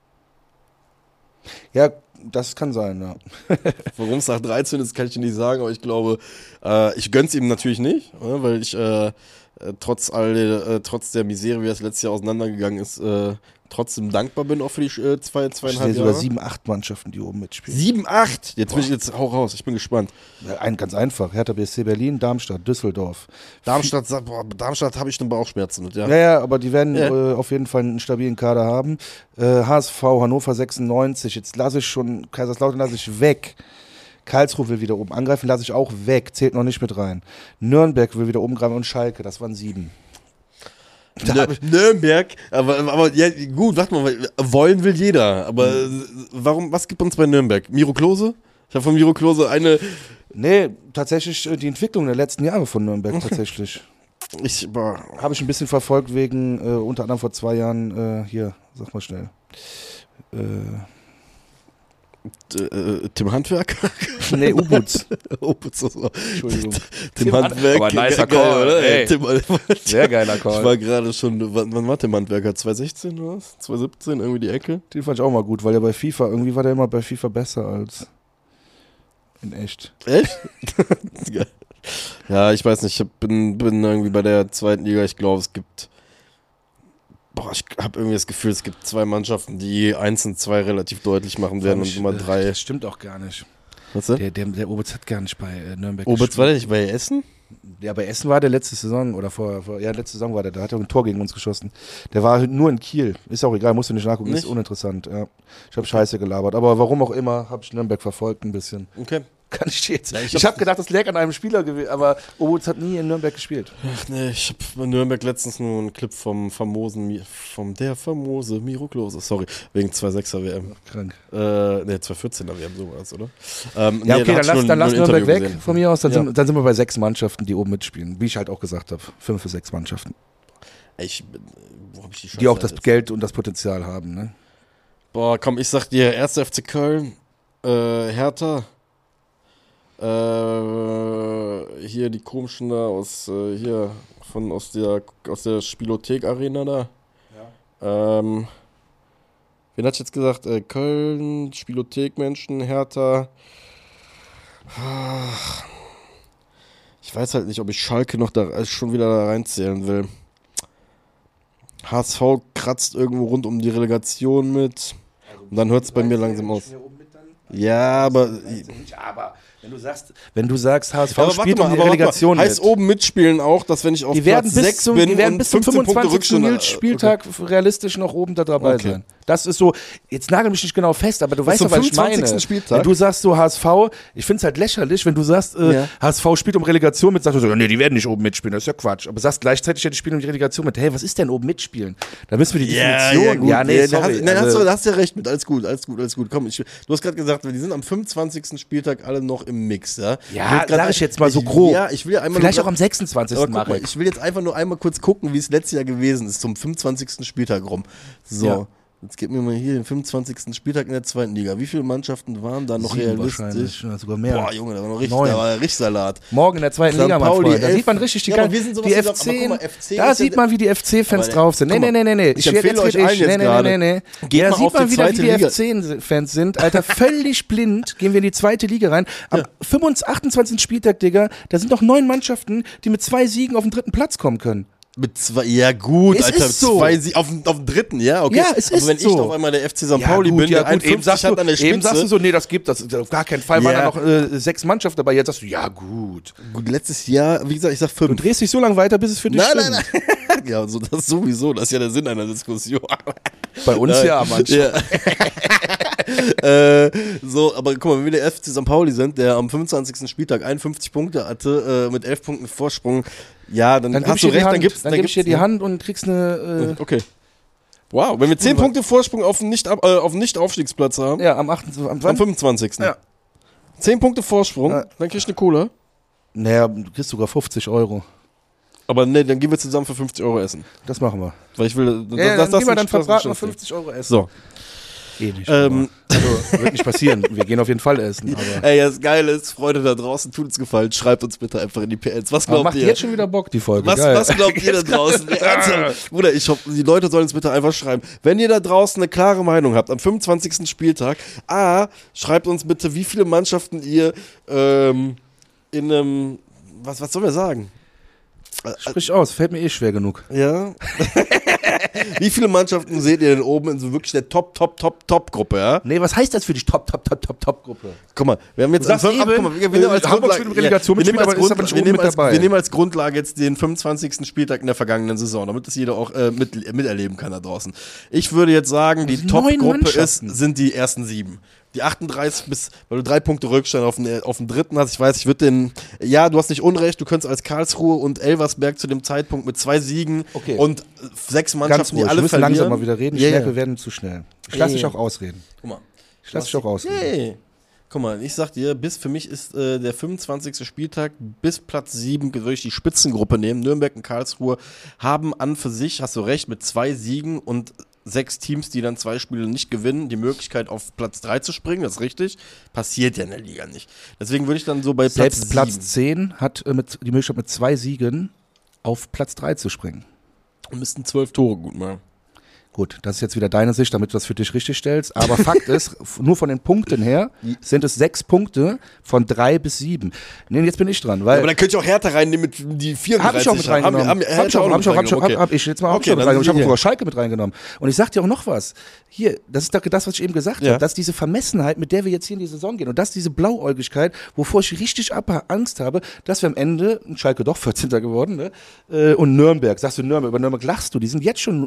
Ja, das kann sein, ja. Warum es nach 13 ist, kann ich dir nicht sagen, aber ich glaube, ich gönn's ihm natürlich nicht, weil ich trotz der Misere, wie das letztes Jahr auseinandergegangen ist, trotzdem dankbar bin auch für die 2,5 Jahre. Sogar 7, 8 Mannschaften, die oben mitspielen. 7, 8? Jetzt hau raus, ich bin gespannt. Ja, ganz einfach, Hertha BSC Berlin, Darmstadt, Düsseldorf. Darmstadt habe ich schon Bauchschmerzen mit, ja. Ja, aber die werden auf jeden Fall einen stabilen Kader haben. HSV, Hannover 96, jetzt lasse ich schon, Kaiserslautern weg. Karlsruhe will wieder oben angreifen, lasse ich auch weg, zählt noch nicht mit rein. Nürnberg will wieder oben greifen und Schalke, das waren 7. Nürnberg, aber ja, gut, warte mal, wollen will jeder, aber was gibt uns bei Nürnberg? Miro Klose? Ich habe von Miro Klose eine... Nee, tatsächlich die Entwicklung der letzten Jahre von Nürnberg tatsächlich. Habe ich ein bisschen verfolgt wegen, unter anderem vor 2 Jahren, hier, sag mal schnell. Tim Handwerker? Nee, Ubuts. Entschuldigung. Tim Handwerker. Aber nicer Call, oder? Ey. Sehr geiler Call. Ich war gerade schon, wann war Tim Handwerker? 2016 oder was? 2017, irgendwie die Ecke? Den fand ich auch mal gut, weil irgendwie war der immer bei FIFA besser als in echt. Echt? Ja, ich weiß nicht, ich bin irgendwie bei der zweiten Liga, ich glaube, es gibt... ich habe irgendwie das Gefühl, es gibt 2 Mannschaften, die 1 und 2 relativ deutlich machen werden und Nummer 3. Das stimmt auch gar nicht. Was denn? Der Obitz hat gar nicht bei Nürnberg gespielt. War der nicht bei Essen? Ja, bei Essen war der letzte Saison oder letzte Saison war der, da hat er ein Tor gegen uns geschossen. Der war nur in Kiel. Ist auch egal, musst du nicht nachgucken, ist uninteressant. Ja. Ich habe Scheiße gelabert, aber warum auch immer, habe ich Nürnberg verfolgt ein bisschen. Okay. Kann ich jetzt. Ja, ich habe gedacht, das lag an einem Spieler gewesen, aber Obutz hat nie in Nürnberg gespielt. Ach nee, ich habe bei Nürnberg letztens nur einen Clip vom famose Miro Klose, sorry, wegen 2,6er WM. Krank. 2,14er WM, sowas, oder? Ja, okay, dann lass Nürnberg weg gesehen. Von mir aus, dann sind wir bei 6 Mannschaften, die oben mitspielen, wie ich halt auch gesagt habe, 5 bis 6 Mannschaften. Wo hab ich die Chance die auch das Geld und das Potenzial haben, ne? Boah, komm, ich sag dir, 1. FC Köln, Hertha, hier die komischen da aus der Spielothek-Arena da. Ja. Wen hat ich jetzt gesagt? Köln, Spielothek-Menschen, Hertha. Ich weiß halt nicht, ob ich Schalke noch schon wieder da reinzählen will. HSV kratzt irgendwo rund um die Relegation mit. Und dann hört es bei mir langsam aus. Ja, aber wenn du sagst, HSV spielt um die Relegation heißt mit. Oben mitspielen auch, dass wenn ich auf Platz 6 bin, die werden bis zum 25. Spieltag realistisch noch oben da dabei sein. Das ist so, jetzt nagel mich nicht genau fest, aber du weißt doch, was ich meine. Spieltag. Wenn du sagst so HSV, ich finde es halt lächerlich, wenn du sagst, HSV spielt um Relegation mit, sagst du so, nee, die werden nicht oben mitspielen, das ist ja Quatsch. Aber sagst gleichzeitig, ja, die spielen um die Relegation mit, hey, was ist denn oben mitspielen? Da müssen wir die Definition. Da hast du ja recht mit, alles gut. Komm, du hast gerade gesagt, die sind am 25. Spieltag alle noch im Mix, ja? Ja, sag ich jetzt mal so grob. Ja, ich will ja einmal vielleicht auch am 26. mal, ich will jetzt einfach nur einmal kurz gucken, wie es letztes Jahr gewesen ist, zum 25. Spieltag rum. So. Ja. Jetzt gib mir mal hier den 25. Spieltag in der 2. Liga. Wie viele Mannschaften waren da noch 7 realistisch? Sogar mehr. Boah, Junge, da war noch richtig Salat. Morgen in der 2. Liga, mein Freund. Da sieht man richtig die FC. Da sieht man, wie die FC-Fans drauf sind. Nee. Ich empfehle euch allen jetzt gerade. Nee. Da sieht man wieder, wie die FC-Fans sind. Alter, völlig blind gehen wir in die 2. Liga rein. Am 28. Spieltag, Digga, da sind noch 9 Mannschaften, die mit 2 Siegen auf den 3. Platz kommen können. Mit 2, ja gut, es Alter, ist so. 2 auf dem 3., ja, okay. Ja, es ist aber wenn so. ich auf einmal der FC St. Pauli bin, der 51 hat an der Spitze. Eben sagst du so, nee, das gibt das. Auf gar keinen Fall waren da noch 6 Mannschaften dabei. Jetzt sagst du, ja gut. Gut, letztes Jahr, wie gesagt, ich sag 5. Du drehst dich so lange weiter, bis es für dich stimmt. Nein. Ja, so, das sowieso, das ist ja der Sinn einer Diskussion. Bei uns ja, manchmal. Ja. So, aber guck mal, wenn wir der FC St. Pauli sind, der am 25. Spieltag 51 Punkte hatte, mit 11 Punkten Vorsprung, ja, dann hast du recht, dann gib ich dir die Hand und kriegst eine... Okay. Wow, wenn wir 10 Punkte Vorsprung auf den Nicht-Aufstiegsplatz haben. Ja, am 25. Ja. 10 Punkte Vorsprung, dann kriegst du eine Kohle. Naja, du kriegst sogar 50 €. Aber nee, dann gehen wir zusammen für 50 € essen. Das machen wir. Weil ich will... dann gehen wir dann verbraten 50 € essen. So. Nicht. Also, wird nicht passieren. Wir gehen auf jeden Fall essen. Aber ey, das Geile ist, Freunde da draußen, tut uns gefallen, schreibt uns bitte einfach in die PLs. Was glaubt macht ihr? Jetzt schon wieder Bock, die Folge. Was glaubt ihr da draußen? Bruder, ich hoffe, die Leute sollen uns bitte einfach schreiben. Wenn ihr da draußen eine klare Meinung habt, am 25. Spieltag, schreibt uns bitte, wie viele Mannschaften ihr in einem, was sollen wir sagen? Sprich aus, fällt mir schwer genug. Ja. Wie viele Mannschaften seht ihr denn oben in so wirklich der Top-Gruppe, ja? Nee, was heißt das für dich, Top-Gruppe? Guck mal, wir haben jetzt wir nehmen als Grundlage jetzt den 25. Spieltag in der vergangenen Saison, damit das jeder auch miterleben kann da draußen. Ich würde jetzt sagen, die Top-Gruppe sind die ersten 7. Die 38 weil du 3 Punkte Rückstand auf den 3. hast. Ich weiß, du hast nicht Unrecht, du könntest als Karlsruhe und Elversberg zu dem Zeitpunkt mit 2 Siegen und 6 Mannschaften, die alle verlieren. Wir müssen langsam mal wieder reden. Ich merke, wir werden zu schnell. Ich lasse dich auch ausreden. Guck mal. Guck mal, ich sag dir, für mich ist der 25. Spieltag bis Platz 7, würde ich die Spitzengruppe nehmen. Nürnberg und Karlsruhe haben an für sich, hast du recht, mit 2 Siegen und 6 Teams, die dann 2 Spiele nicht gewinnen, die Möglichkeit auf Platz 3 zu springen, das ist richtig. Passiert ja in der Liga nicht. Deswegen würde ich dann so bei Platz 7. Platz 10 hat die Möglichkeit mit 2 Siegen auf Platz 3 zu springen. Und müssten 12 Tore gut machen. Gut, das ist jetzt wieder deine Sicht, damit du das für dich richtig stellst. Aber Fakt ist, nur von den Punkten her sind es 6 Punkte von 3 bis 7. Nee, jetzt bin ich dran. Weil aber dann könnt ihr auch Hertha reinnehmen mit die 34. Hab ich auch mit reingenommen. Hab ich jetzt mal auch schon mit reingenommen. Ich habe sogar Schalke mit reingenommen. Und ich sag dir auch noch was. Hier, das ist doch das, was ich eben gesagt habe. Das ist diese Vermessenheit, mit der wir jetzt hier in die Saison gehen. Und das ist diese Blauäugigkeit, wovor ich richtig Angst habe, dass wir am Ende, Schalke doch 14. geworden, ne? Und Nürnberg, sagst du Nürnberg, über Nürnberg lachst du, die sind jetzt schon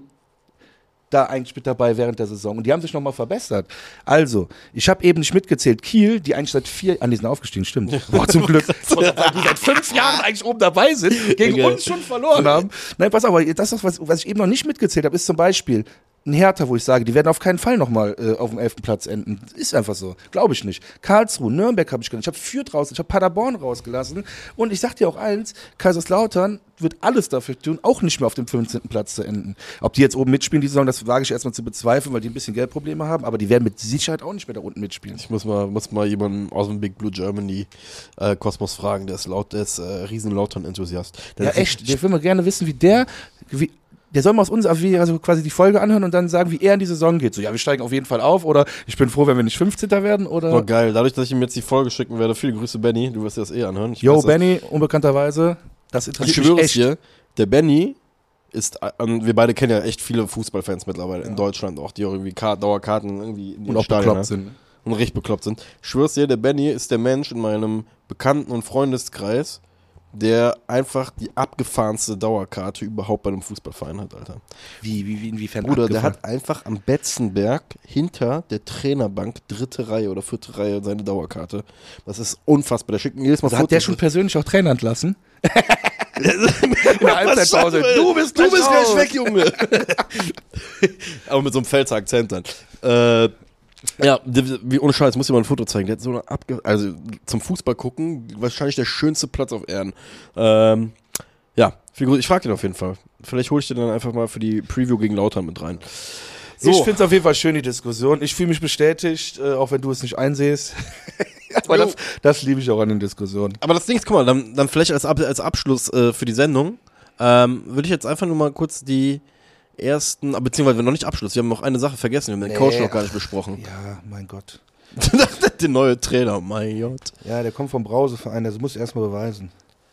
da eigentlich mit dabei während der Saison. Und die haben sich nochmal verbessert. Also, ich habe eben nicht mitgezählt. Kiel, die eigentlich seit 4... die sind aufgestiegen, stimmt. Boah, zum Glück. Weil die seit 5 Jahren eigentlich oben dabei sind, gegen uns schon verloren haben. Nein, pass auf, das ist was ich eben noch nicht mitgezählt habe, ist zum Beispiel ein Hertha, wo ich sage, die werden auf keinen Fall nochmal auf dem 11. Platz enden. Ist einfach so. Glaube ich nicht. Karlsruhe, Nürnberg habe ich genannt. Ich habe Fürth raus, ich habe Paderborn rausgelassen. Und ich sag dir auch eins, Kaiserslautern wird alles dafür tun, auch nicht mehr auf dem 15. Platz zu enden. Ob die jetzt oben mitspielen, die Saison, das wage ich erstmal zu bezweifeln, weil die ein bisschen Geldprobleme haben. Aber die werden mit Sicherheit auch nicht mehr da unten mitspielen. Ich muss mal jemanden aus dem Big Blue Germany Kosmos fragen, der ist riesen Lautern-Enthusiast. Ja, echt. Ich will mal gerne wissen, der soll mal aus uns also quasi die Folge anhören und dann sagen, wie er in die Saison geht. So, ja, wir steigen auf jeden Fall auf oder ich bin froh, wenn wir nicht 15. werden oder. Boah, geil. Dadurch, dass ich ihm jetzt die Folge schicken werde, viele Grüße, Benny. Du wirst dir das anhören. Benny, unbekannterweise. Das interessiert mich echt. Dir, der Benny ist, wir beide kennen ja echt viele Fußballfans mittlerweile in Deutschland auch, die auch irgendwie Dauerkarten irgendwie in den Stadien bekloppt sind. Und richtig bekloppt sind. Ich schwör's dir, der Benny ist der Mensch in meinem Bekannten- und Freundeskreis, der einfach die abgefahrenste Dauerkarte überhaupt bei einem Fußballverein hat, Alter. Inwiefern Bruder, abgefahren? der hat einfach am Betzenberg hinter der Trainerbank 3. Reihe oder 4. Reihe seine Dauerkarte. Das ist unfassbar. Der schickt mir jedes Mal Also hat der schon persönlich auch Trainer entlassen? in der Halbzeitpause. Du bist gleich weg, Junge. Aber mit so einem Pfälzer Akzent dann. Ja, wie ohne Scheiß, muss dir mal ein Foto zeigen. Der hat so eine also zum Fußball gucken, wahrscheinlich der schönste Platz auf Erden. Ja, ich frage ihn auf jeden Fall. Vielleicht hole ich den dann einfach mal für die Preview gegen Lautern mit rein. So. Ich finde es auf jeden Fall schön, die Diskussion. Ich fühle mich bestätigt, auch wenn du es nicht einsehst. Aber das liebe ich auch an den Diskussionen. Aber das Ding ist, guck mal, dann vielleicht als Abschluss für die Sendung, würde ich jetzt einfach nur mal kurz die ersten, beziehungsweise noch nicht Abschluss, wir haben noch eine Sache vergessen, wir haben den Coach noch gar nicht besprochen. Ja, mein Gott. Der neue Trainer, mein Gott. Ja, der kommt vom Brauseverein, das muss erstmal beweisen.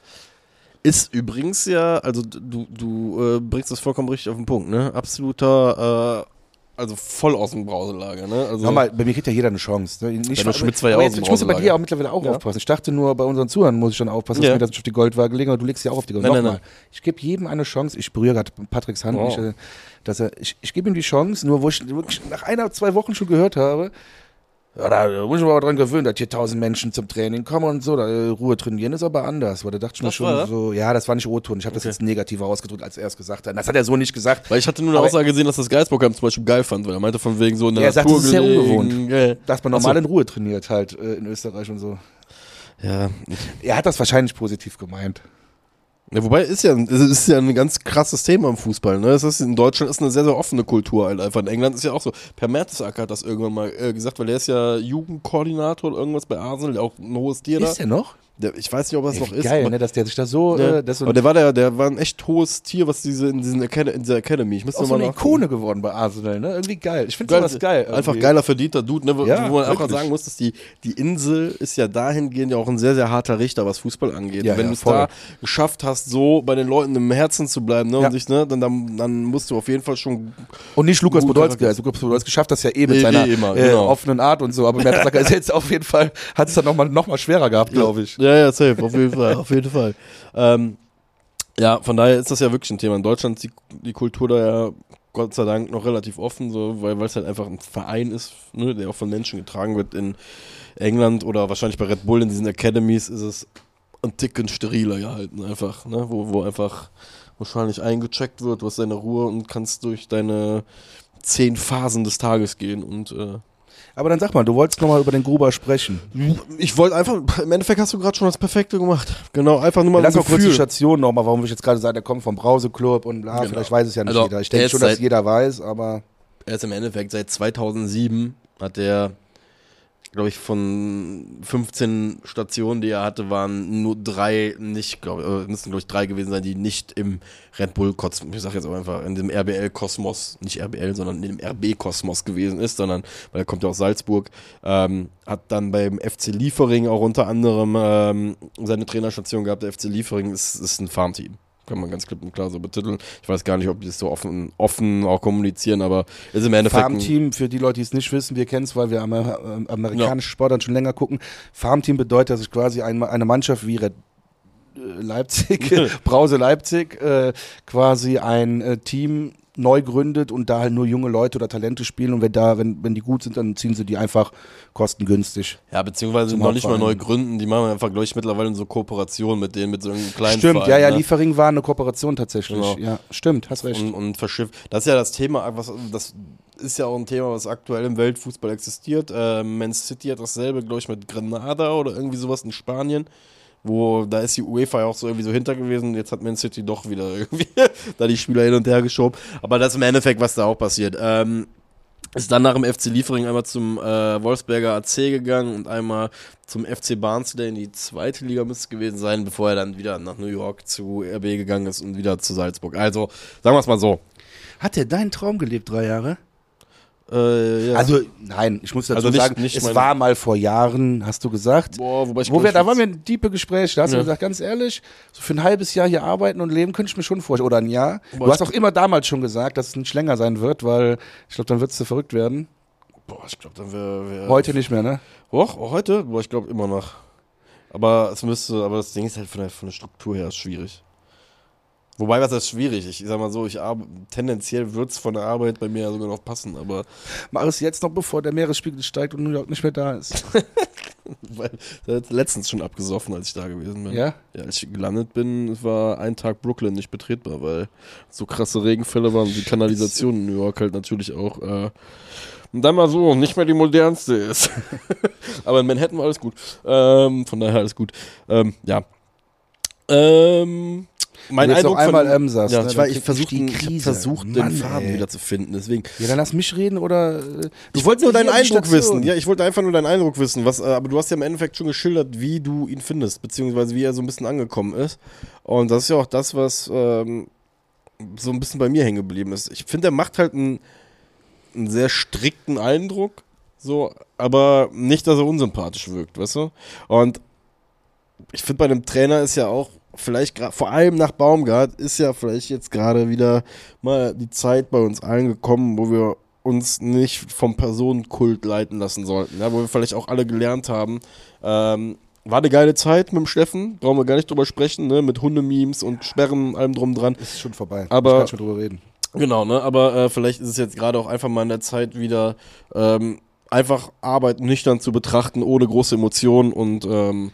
Ist übrigens ja, also du bringst das vollkommen richtig auf den Punkt, ne? Absoluter, also voll aus dem Brauselager, ne? Also nochmal, bei mir kriegt ja jeder eine Chance. Ne? Ich muss ja bei dir auch mittlerweile auch aufpassen. Ich dachte nur, bei unseren Zuhörern muss ich schon aufpassen, dass wir das nicht auf die Goldwaage legen, aber du legst ja auch auf die Goldwaage. Nein. Ich gebe jedem eine Chance. Ich berühre gerade Patricks Hand. Oh. Ich gebe ihm die Chance, nur wo ich wirklich nach 1 oder 2 Wochen schon gehört habe, ja, da muss ich mich aber dran gewöhnen, dass hier 1000 Menschen zum Training kommen und so, da Ruhe trainieren ist aber anders, weil da dachte ich mir schon so, ja, das war nicht O-Ton, ich habe das jetzt negativer ausgedrückt, als er es gesagt hat. Das hat er so nicht gesagt. Weil ich hatte nur eine Aussage gesehen, dass das Geisbockheim zum Beispiel geil fand, weil er meinte von wegen so in der Natur gelegen. Er sagt, das ist sehr ungewohnt, yeah. dass man normal in Ruhe trainiert halt in Österreich und so. Ja. Er hat das wahrscheinlich positiv gemeint. Ja, wobei es ist ja ein ganz krasses Thema im Fußball. Ne? In Deutschland ist eine sehr, sehr offene Kultur halt einfach. In England ist ja auch so. Per Mertesacker hat das irgendwann mal gesagt, weil der ist ja Jugendkoordinator oder irgendwas bei Arsenal, auch ein hohes Tier da. Ist der noch? Ich weiß nicht, ob er es noch ist. Geil, ne, dass der sich da so... aber der war ein echt hohes Tier, was in dieser Academy. Ich müsste auch so eine Ikone geworden bei Arsenal, ne? Irgendwie geil. Ich finde sowas geil. Irgendwie. Einfach geiler verdienter Dude, ne? Ja, wo man auch sagen muss, dass die Insel ist ja dahingehend ja auch ein sehr, sehr harter Richter, was Fußball angeht. Ja, und wenn du es da geschafft hast, so bei den Leuten im Herzen zu bleiben, ne? Und sich, ne? Dann musst du auf jeden Fall schon... Und nicht Lukas Podolski. Also Lukas Podolski schafft das ja mit seiner offenen Art und so. Aber Mertesacker ist jetzt auf jeden Fall, hat es dann noch mal schwerer gehabt, glaube ich. Ja, safe, auf jeden Fall. Ja, von daher ist das ja wirklich ein Thema. In Deutschland ist die Kultur da ja Gott sei Dank noch relativ offen, so, weil es halt einfach ein Verein ist, ne, der auch von Menschen getragen wird. In England oder wahrscheinlich bei Red Bull in diesen Academies ist es ein Ticken steriler gehalten einfach, ne, wo einfach wahrscheinlich eingecheckt wird, du hast deine Ruhe und kannst durch deine 10 Phasen des Tages gehen und aber dann sag mal, du wolltest nochmal über den Gruber sprechen. Ich wollte einfach, im Endeffekt hast du gerade schon das Perfekte gemacht. Genau, einfach nur mal lass mal kurz die Station nochmal, warum ich jetzt gerade sage, der kommt vom Brauseclub und bla, vielleicht weiß es ja nicht jeder. Ich denke schon, dass jeder weiß, aber... Er ist im Endeffekt seit 2007, hat er, glaube ich, von 15 Stationen, die er hatte, waren nur 3 nicht, müssen glaube ich 3 gewesen sein, die nicht im Red Bull-Kosmos, ich sag jetzt aber einfach, in dem RBL-Kosmos, nicht RBL, sondern in dem RB-Kosmos gewesen ist, sondern, weil er kommt ja aus Salzburg, hat dann beim FC Liefering auch unter anderem seine Trainerstation gehabt. Der FC Liefering ist ein Farmteam. Kann man ganz klipp und klar so betiteln. Ich weiß gar nicht, ob die das so offen auch kommunizieren, aber ist im Endeffekt Farmteam, für die Leute, die es nicht wissen, wir kennen es, weil wir amerikanische Sportarten schon länger gucken. Farmteam bedeutet, dass sich quasi eine Mannschaft wie Leipzig, Brause Leipzig, quasi ein Team neu gründet und da halt nur junge Leute oder Talente spielen und wenn die gut sind, dann ziehen sie die einfach kostengünstig. Ja, beziehungsweise noch nicht mal neu gründen, die machen einfach, glaube ich, mittlerweile in so Kooperationen mit denen, mit so einem kleinen Stimmt, Verein, ja, Liefering war eine Kooperation tatsächlich. Genau. Ja, stimmt, hast recht. Und verschifft. Das ist ja das Thema, das ist ja auch ein Thema, was aktuell im Weltfußball existiert. Man City hat dasselbe, glaube ich, mit Granada oder irgendwie sowas in Spanien. Da ist die UEFA ja auch so irgendwie so hinter gewesen. Jetzt hat Man City doch wieder irgendwie da die Spieler hin und her geschoben. Aber das ist im Endeffekt, was da auch passiert. Ist dann nach dem FC Liefering einmal zum Wolfsberger AC gegangen und einmal zum FC Barnsley in die 2. Liga müsste es gewesen sein, bevor er dann wieder nach New York zu RB gegangen ist und wieder zu Salzburg. Also, sagen wir es mal so. Hat er deinen Traum gelebt, 3 Jahre? Ja. Also, nein, ich muss dazu sagen, es war mal vor Jahren, hast du gesagt. Boah, da waren wir ein tiefe Gespräch, da hast du gesagt, ganz ehrlich, so für ein halbes Jahr hier arbeiten und leben könnte ich mir schon vorstellen, oder ein Jahr. Du hast auch immer damals schon gesagt, dass es nicht länger sein wird, weil ich glaube, dann würdest du verrückt werden. Boah, ich glaube, dann wäre... Heute nicht mehr, ne? Heute? Boah, ich glaube immer noch. Aber das Ding ist halt von der Struktur her schwierig. Wobei, was ist schwierig? Ich sag mal so, tendenziell wird es von der Arbeit bei mir sogar noch passen, aber. Mach es jetzt noch, bevor der Meeresspiegel steigt und New York nicht mehr da ist. Weil der hat letztens schon abgesoffen, als ich da gewesen bin. Ja? Ja, als ich gelandet bin, war ein Tag Brooklyn nicht betretbar, weil so krasse Regenfälle waren, die Kanalisation in New York halt natürlich auch. Und dann mal so, nicht mehr die modernste ist. Aber in Manhattan war alles gut. Von daher alles gut. Ja. Mein Eindruck einmal sagst, ja, ne, ich versuche den Faden wieder zu finden. Deswegen. Ja, dann lass mich reden oder. Ich wollte nur deinen Eindruck wissen. Ja, ich wollte einfach nur deinen Eindruck wissen. Aber du hast ja im Endeffekt schon geschildert, wie du ihn findest, beziehungsweise wie er so ein bisschen angekommen ist. Und das ist ja auch das, was so ein bisschen bei mir hängen geblieben ist. Ich finde, er macht halt einen sehr strikten Eindruck, so, aber nicht, dass er unsympathisch wirkt, weißt du? Und ich finde, bei einem Trainer ist ja auch vielleicht vor allem nach Baumgart ist ja vielleicht jetzt gerade wieder mal die Zeit bei uns allen gekommen, wo wir uns nicht vom Personenkult leiten lassen sollten, ja, wo wir vielleicht auch alle gelernt haben. War eine geile Zeit mit dem Steffen, brauchen wir gar nicht drüber sprechen, ne, mit Hundememes und Sperren, allem drum dran. Ist schon vorbei, aber ich kann schon drüber reden. Genau, ne, aber vielleicht ist es jetzt gerade auch einfach mal in der Zeit wieder einfach Arbeit nüchtern zu betrachten, ohne große Emotionen und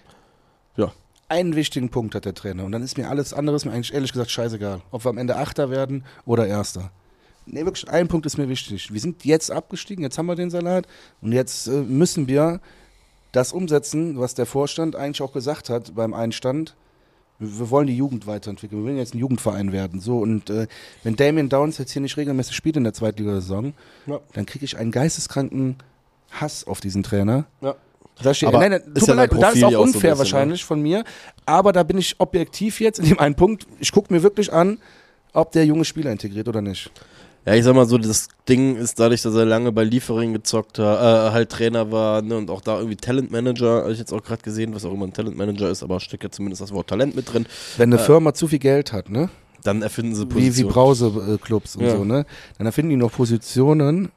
ja. Einen wichtigen Punkt hat der Trainer und dann ist mir alles andere ist mir eigentlich ehrlich gesagt scheißegal, ob wir am Ende Achter werden oder Erster. Nee, wirklich, ein Punkt ist mir wichtig. Wir sind jetzt abgestiegen, jetzt haben wir den Salat und jetzt müssen wir das umsetzen, was der Vorstand eigentlich auch gesagt hat beim Einstand. Wir wollen die Jugend weiterentwickeln, wir wollen jetzt ein Jugendverein werden. So, und wenn Damien Downs jetzt hier nicht regelmäßig spielt in der Zweitligasaison, dann kriege ich einen geisteskranken Hass auf diesen Trainer. Ja. Nein, tut mir leid, und das ist auch unfair so wahrscheinlich von mir, aber da bin ich objektiv jetzt in dem einen Punkt, ich gucke mir wirklich an, ob der junge Spieler integriert oder nicht. Ja, ich sag mal so, das Ding ist dadurch, dass er lange bei Liefering gezockt hat, halt Trainer war, ne, und auch da irgendwie Talentmanager, habe ich jetzt auch gerade gesehen, was auch immer ein Talentmanager ist, aber steckt ja zumindest das Wort Talent mit drin. Wenn eine Firma zu viel Geld hat, ne? Dann erfinden sie Positionen. Wie Brause-Clubs und so, ne? Dann erfinden die noch Positionen,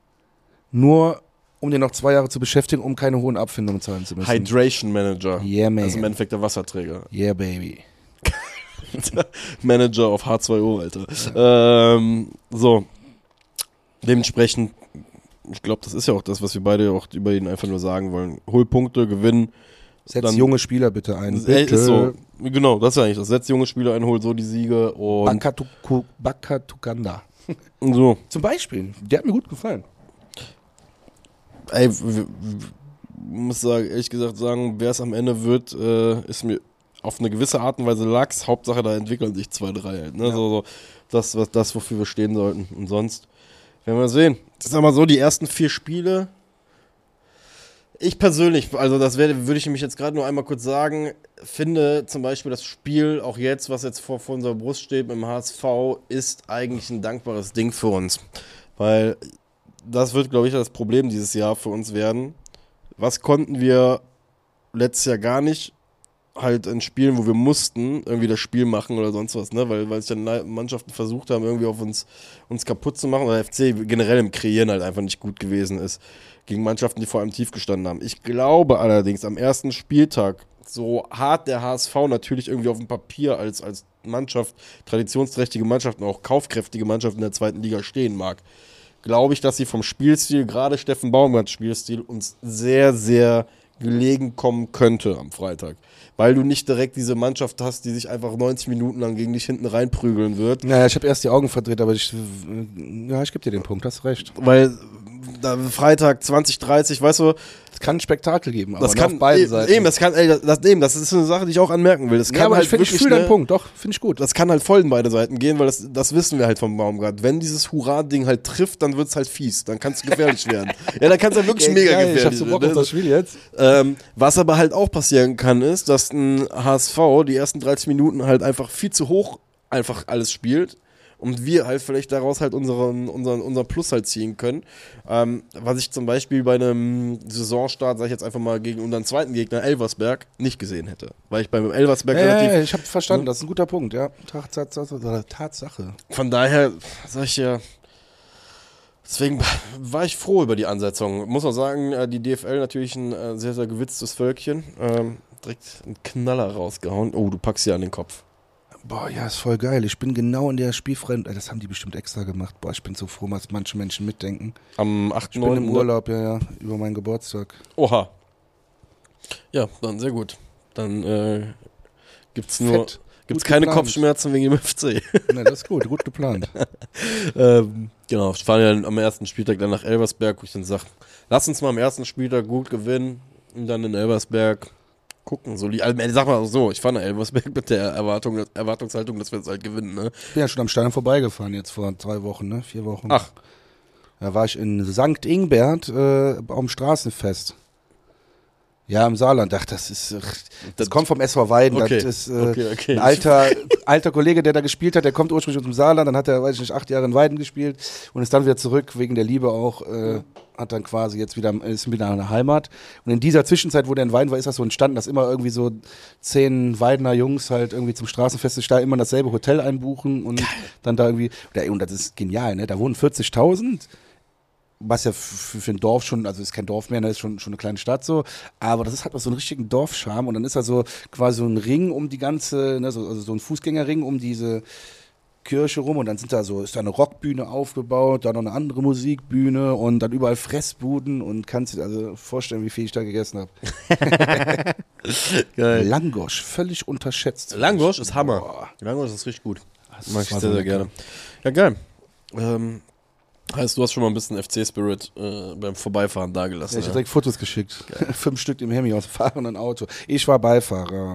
nur um den noch 2 Jahre zu beschäftigen, um keine hohen Abfindungen zahlen zu müssen. Hydration Manager. Yeah, man. Also im Endeffekt der Wasserträger. Yeah, baby. Manager auf H2O, Alter. So. Dementsprechend, ich glaube, das ist ja auch das, was wir beide auch über ihn einfach nur sagen wollen. Hol Punkte, gewinnen. Setz junge Spieler bitte ein. Bitte. Ist so. Genau, das ist ja eigentlich das. Setz junge Spieler ein, hol so die Siege und. Bakatukanda. So. Zum Beispiel. Der hat mir gut gefallen. Ey, muss sagen, ehrlich gesagt sagen, wer es am Ende wird, ist mir auf eine gewisse Art und Weise Lachs. Hauptsache, da entwickeln sich 2, 3 halt. Ne? Ja. So, das, wofür wir stehen sollten. Und sonst werden wir sehen. Ich sag mal so, die ersten 4 Spiele. Ich persönlich, also das würde ich nämlich jetzt gerade nur einmal kurz sagen, finde zum Beispiel das Spiel, auch jetzt, was jetzt vor unserer Brust steht mit dem HSV, ist eigentlich ein dankbares Ding für uns. Weil das wird, glaube ich, das Problem dieses Jahr für uns werden. Was konnten wir letztes Jahr gar nicht? Halt in Spielen, wo wir mussten irgendwie das Spiel machen oder sonst was, ne? Weil sich dann Mannschaften versucht haben, irgendwie auf uns kaputt zu machen, oder FC generell im Kreieren halt einfach nicht gut gewesen ist. Gegen Mannschaften, die vor allem tief gestanden haben. Ich glaube allerdings, am ersten Spieltag, so hart der HSV natürlich irgendwie auf dem Papier als Mannschaft, traditionsträchtige Mannschaft und auch kaufkräftige Mannschaft in der 2. Liga stehen mag, glaube ich, dass sie vom Spielstil, gerade Steffen Baumgarts Spielstil, uns sehr, sehr gelegen kommen könnte am Freitag. Weil du nicht direkt diese Mannschaft hast, die sich einfach 90 Minuten lang gegen dich hinten reinprügeln wird. Naja, ich habe erst die Augen verdreht, aber ich gebe dir den Punkt, hast recht. Weil Freitag 20:30, weißt du, es kann ein Spektakel geben, aber das kann auf beiden Seiten. Eben, das ist eine Sache, die ich auch anmerken will. Das kann aber halt ich fühle deinen Punkt, doch, finde ich gut. Das kann halt voll in beide Seiten gehen, weil das wissen wir halt vom Baumgart. Wenn dieses Hurra-Ding halt trifft, dann wird es halt fies, dann kann es gefährlich werden. Ja, dann kann es halt wirklich mega gefährlich werden. Ich hab so Bock auf das Spiel jetzt. Was aber halt auch passieren kann, ist, dass ein HSV die ersten 30 Minuten halt einfach viel zu hoch einfach alles spielt. Und wir halt vielleicht daraus halt unseren Plus halt ziehen können. Was ich zum Beispiel bei einem Saisonstart, sag ich jetzt einfach mal, gegen unseren zweiten Gegner, Elversberg, nicht gesehen hätte. Weil ich beim Elversberg relativ... Ja, ich habe verstanden, das ist ein guter Punkt, ja. Tatsache. Von daher, sag ich ja, deswegen war ich froh über die Ansetzung. Muss auch sagen, die DFL natürlich ein sehr, sehr gewitztes Völkchen. direkt einen Knaller rausgehauen. Oh, du packst sie an den Kopf. Boah, ja, ist voll geil. Ich bin genau in der spielfreien... Das haben die bestimmt extra gemacht. Boah, ich bin so froh, was manche Menschen mitdenken. Am 8. Ich bin im Urlaub, ja, über meinen Geburtstag. Oha. Ja, dann sehr gut. Dann gibt's keine Kopfschmerzen wegen dem FC. Ne, das ist gut geplant. Genau, wir fahren ja am ersten Spieltag dann nach Elversberg, wo ich dann sage, lass uns mal am ersten Spieltag gut gewinnen und dann in Elversberg gucken. So, also, sag mal so, ich fahre nach Elversberg mit der Erwartungshaltung, dass wir jetzt halt gewinnen. Ne? Ich bin ja schon am Stadion vorbeigefahren jetzt vor 3 Wochen, ne? 4 Wochen. Ach. Da war ich in St. Ingbert am Straßenfest. Ja, im Saarland. Ach, das kommt vom SV Weiden. Okay. Das ist Okay. ein alter Kollege, der da gespielt hat. Der kommt ursprünglich aus dem Saarland. Dann hat er, weiß ich nicht, 8 Jahre in Weiden gespielt und ist dann wieder zurück, wegen der Liebe auch. Hat dann quasi jetzt wieder in der Heimat. Und in dieser Zwischenzeit, wo der in Weiden war, ist das so entstanden, dass immer irgendwie so 10 Weidener Jungs halt irgendwie zum Straßenfest da immer in dasselbe Hotel einbuchen und dann da irgendwie. Und das ist genial, ne? Da wohnen 40.000. Was ja für ein Dorf schon, also ist kein Dorf mehr, ist schon eine kleine Stadt so, aber das hat auch so einen richtigen Dorfcharme und dann ist da so quasi so ein Ring um die ganze, ne, also so ein Fußgängerring um diese Kirche rum und dann ist da eine Rockbühne aufgebaut, da noch eine andere Musikbühne und dann überall Fressbuden und kannst dir also vorstellen, wie viel ich da gegessen habe. Geil. Langosch, völlig unterschätzt. Langosch ist Hammer. Boah. Langosch ist richtig gut. Das Mag ich war sehr, so sehr gerne. Ja, geil. Heißt, du hast schon mal ein bisschen FC-Spirit beim Vorbeifahren dagelassen. Ja, ich habe direkt Fotos geschickt. 5 Stück im Hemi aus fahrenden Auto. Ich war Beifahrer.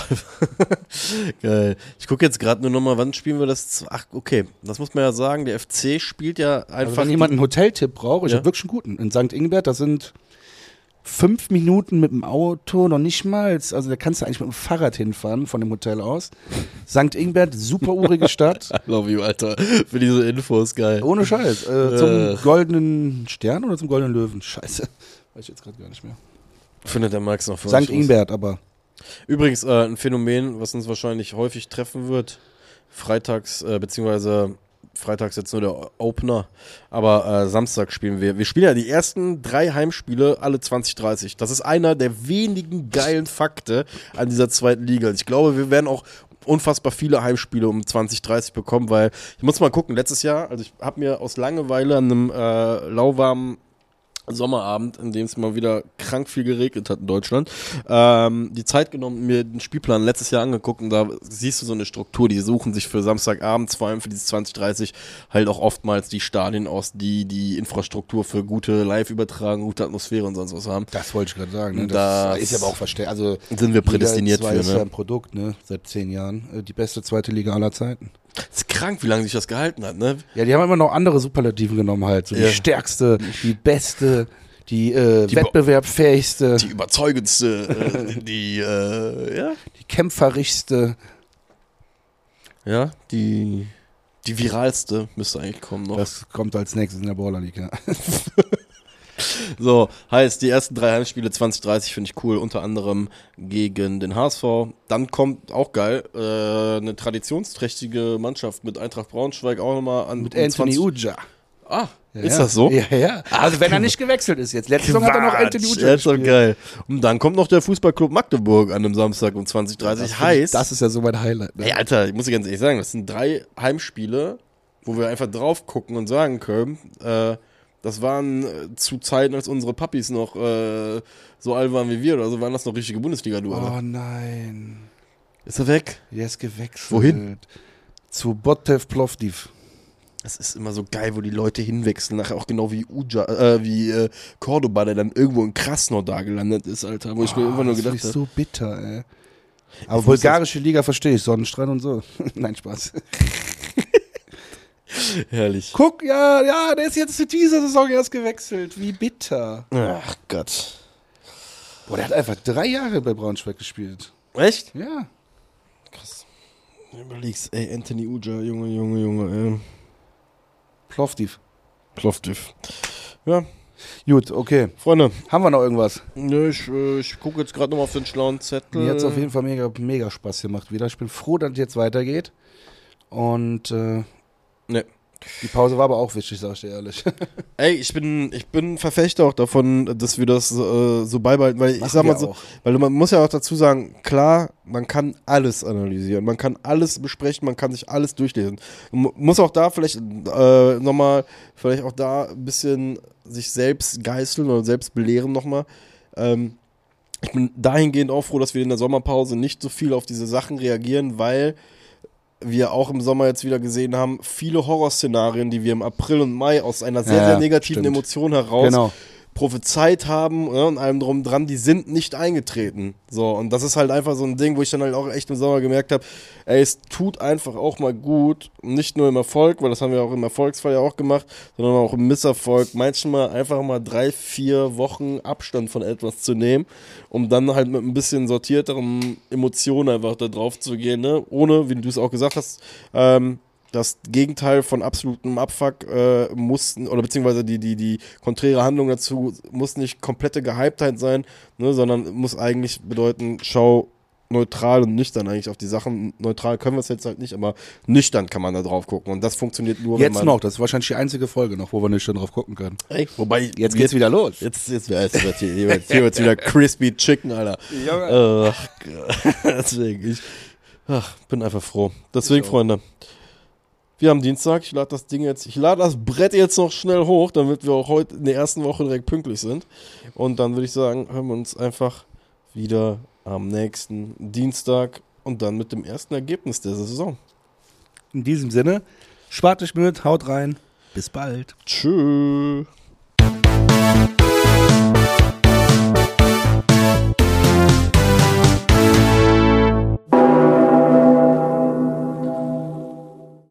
Geil. Ich gucke jetzt gerade nur nochmal, wann spielen wir das? Ach, okay. Das muss man ja sagen, der FC spielt ja einfach... Also wenn jemand einen Hoteltipp braucht, ich habe wirklich einen guten. In St. Ingbert, das sind 5 Minuten mit dem Auto, noch nicht mal. Also da kannst du eigentlich mit dem Fahrrad hinfahren, von dem Hotel aus. St. Ingbert, super urige Stadt. I love you, Alter. Für diese Infos, geil. Ohne Scheiß. Zum Goldenen Stern oder zum Goldenen Löwen? Scheiße. Weiß ich jetzt gerade gar nicht mehr. Findet der Max noch für St. Ingbert, aber. Übrigens, ein Phänomen, was uns wahrscheinlich häufig treffen wird. Freitags jetzt nur der Opener, aber Samstag spielen wir. Wir spielen ja die ersten 3 Heimspiele alle 20:30. Das ist einer der wenigen geilen Fakte an dieser zweiten Liga. Ich glaube, wir werden auch unfassbar viele Heimspiele um 20:30 bekommen, weil ich muss mal gucken, letztes Jahr, also ich habe mir aus Langeweile an einem lauwarmen Sommerabend, in dem es mal wieder krank viel geregnet hat in Deutschland, die Zeit genommen, mir den Spielplan letztes Jahr angeguckt und da siehst du so eine Struktur, die suchen sich für Samstagabend, vor allem für dieses 20:30 halt auch oftmals die Stadien aus, die Infrastruktur für gute Live-Übertragung, gute Atmosphäre und sonst was haben. Das wollte ich gerade sagen. Ne? Das ist ja aber auch verständlich. Also sind wir prädestiniert für, ist ja ne? ein Produkt, ne? Seit 10 Jahren. Die beste zweite Liga aller Zeiten. Das ist krank, wie lange sich das gehalten hat, ne? Ja, die haben immer noch andere Superlativen genommen halt. So die stärkste, die beste, die wettbewerbsfähigste. Die überzeugendste, die kämpferischste. Ja, die viralste müsste eigentlich kommen noch. Das kommt als nächstes in der Baller League, ja. So, heißt, die ersten 3 Heimspiele 20:30 finde ich cool, unter anderem gegen den HSV. Dann kommt, auch geil, eine traditionsträchtige Mannschaft mit Eintracht Braunschweig auch nochmal an. Mit Anthony Uja. Ah, ja, ist das so? Ja. Also wenn er nicht gewechselt ist jetzt. Letzte Saison hat er noch Anthony Uja gespielt. Das ist doch geil. Und dann kommt noch der Fußballclub Magdeburg an einem Samstag um 20:30. Das ist ja so mein Highlight. Ne? Ey, Alter, ich muss dir ganz ehrlich sagen, das sind 3 Heimspiele, wo wir einfach drauf gucken und sagen können, das waren zu Zeiten, als unsere Papis noch so alt waren wie wir, oder so waren das noch richtige Bundesliga-Duelle. Oh nein. Ist er weg? Er ist gewechselt. Wohin? Zu Botev Plovdiv. Das ist immer so geil, wo die Leute hinwechseln, nachher auch genau wie Cordoba, der dann irgendwo in Krasnodar gelandet ist, Alter, wo ich mir irgendwann nur gedacht habe. Das ist so bitter, ey. Aber bulgarische Liga verstehe ich, Sonnenstrahl und so. Nein, Spaß. Herrlich. Guck, ja, der ist jetzt zu dieser Saison erst gewechselt. Wie bitter. Ach Gott. Boah, der hat einfach 3 Jahre bei Braunschweig gespielt. Echt? Ja. Krass. Überlegst, ey, Anthony Uja, Junge, ey. Plovdiv. Ja. Gut, okay. Freunde. Haben wir noch irgendwas? Nö, ich gucke jetzt gerade nochmal auf den schlauen Zettel. Mir hat es auf jeden Fall mega Spaß gemacht wieder. Ich bin froh, dass es jetzt weitergeht. Und ne, Die Pause war aber auch wichtig, sag ich dir ehrlich. Ey, ich bin Verfechter auch davon, dass wir das so beibehalten, weil ich sag mal so, weil man muss ja auch dazu sagen, klar, man kann alles analysieren, man kann alles besprechen, man kann sich alles durchlesen. Man muss auch da vielleicht nochmal, vielleicht auch da ein bisschen sich selbst geißeln oder selbst belehren nochmal. Ich bin dahingehend auch froh, dass wir in der Sommerpause nicht so viel auf diese Sachen reagieren, weil wir auch im Sommer jetzt wieder gesehen haben, viele Horrorszenarien, die wir im April und Mai aus einer sehr, sehr negativen Emotion heraus prophezeit haben und allem drum dran, die sind nicht eingetreten. So, und das ist halt einfach so ein Ding, wo ich dann halt auch echt im Sommer gemerkt habe, ey, es tut einfach auch mal gut, nicht nur im Erfolg, weil das haben wir auch im Erfolgsfall ja auch gemacht, sondern auch im Misserfolg, manchmal einfach mal 3-4 Wochen Abstand von etwas zu nehmen, um dann halt mit ein bisschen sortierterem Emotionen einfach da drauf zu gehen, ne? Ohne, wie du es auch gesagt hast, das Gegenteil von absolutem Abfuck mussten, oder beziehungsweise die konträre Handlung dazu muss nicht komplette Gehyptheit sein, ne, sondern muss eigentlich bedeuten, schau neutral und nüchtern eigentlich auf die Sachen. Neutral können wir es jetzt halt nicht, aber nüchtern kann man da drauf gucken. Und das funktioniert nur, wenn man... Jetzt noch, das ist wahrscheinlich die einzige Folge noch, wo wir nüchtern drauf gucken können. Ey, wobei... Jetzt geht's wieder los. Jetzt wird hier wieder Crispy Chicken, Alter. Deswegen, ich bin einfach froh. Deswegen, Freunde, wir haben Dienstag, ich lade das Brett jetzt noch schnell hoch, damit wir auch heute in der ersten Woche direkt pünktlich sind. Und dann würde ich sagen, hören wir uns einfach wieder am nächsten Dienstag und dann mit dem ersten Ergebnis der Saison. In diesem Sinne, spart euch Mühe, haut rein, bis bald. Tschüss.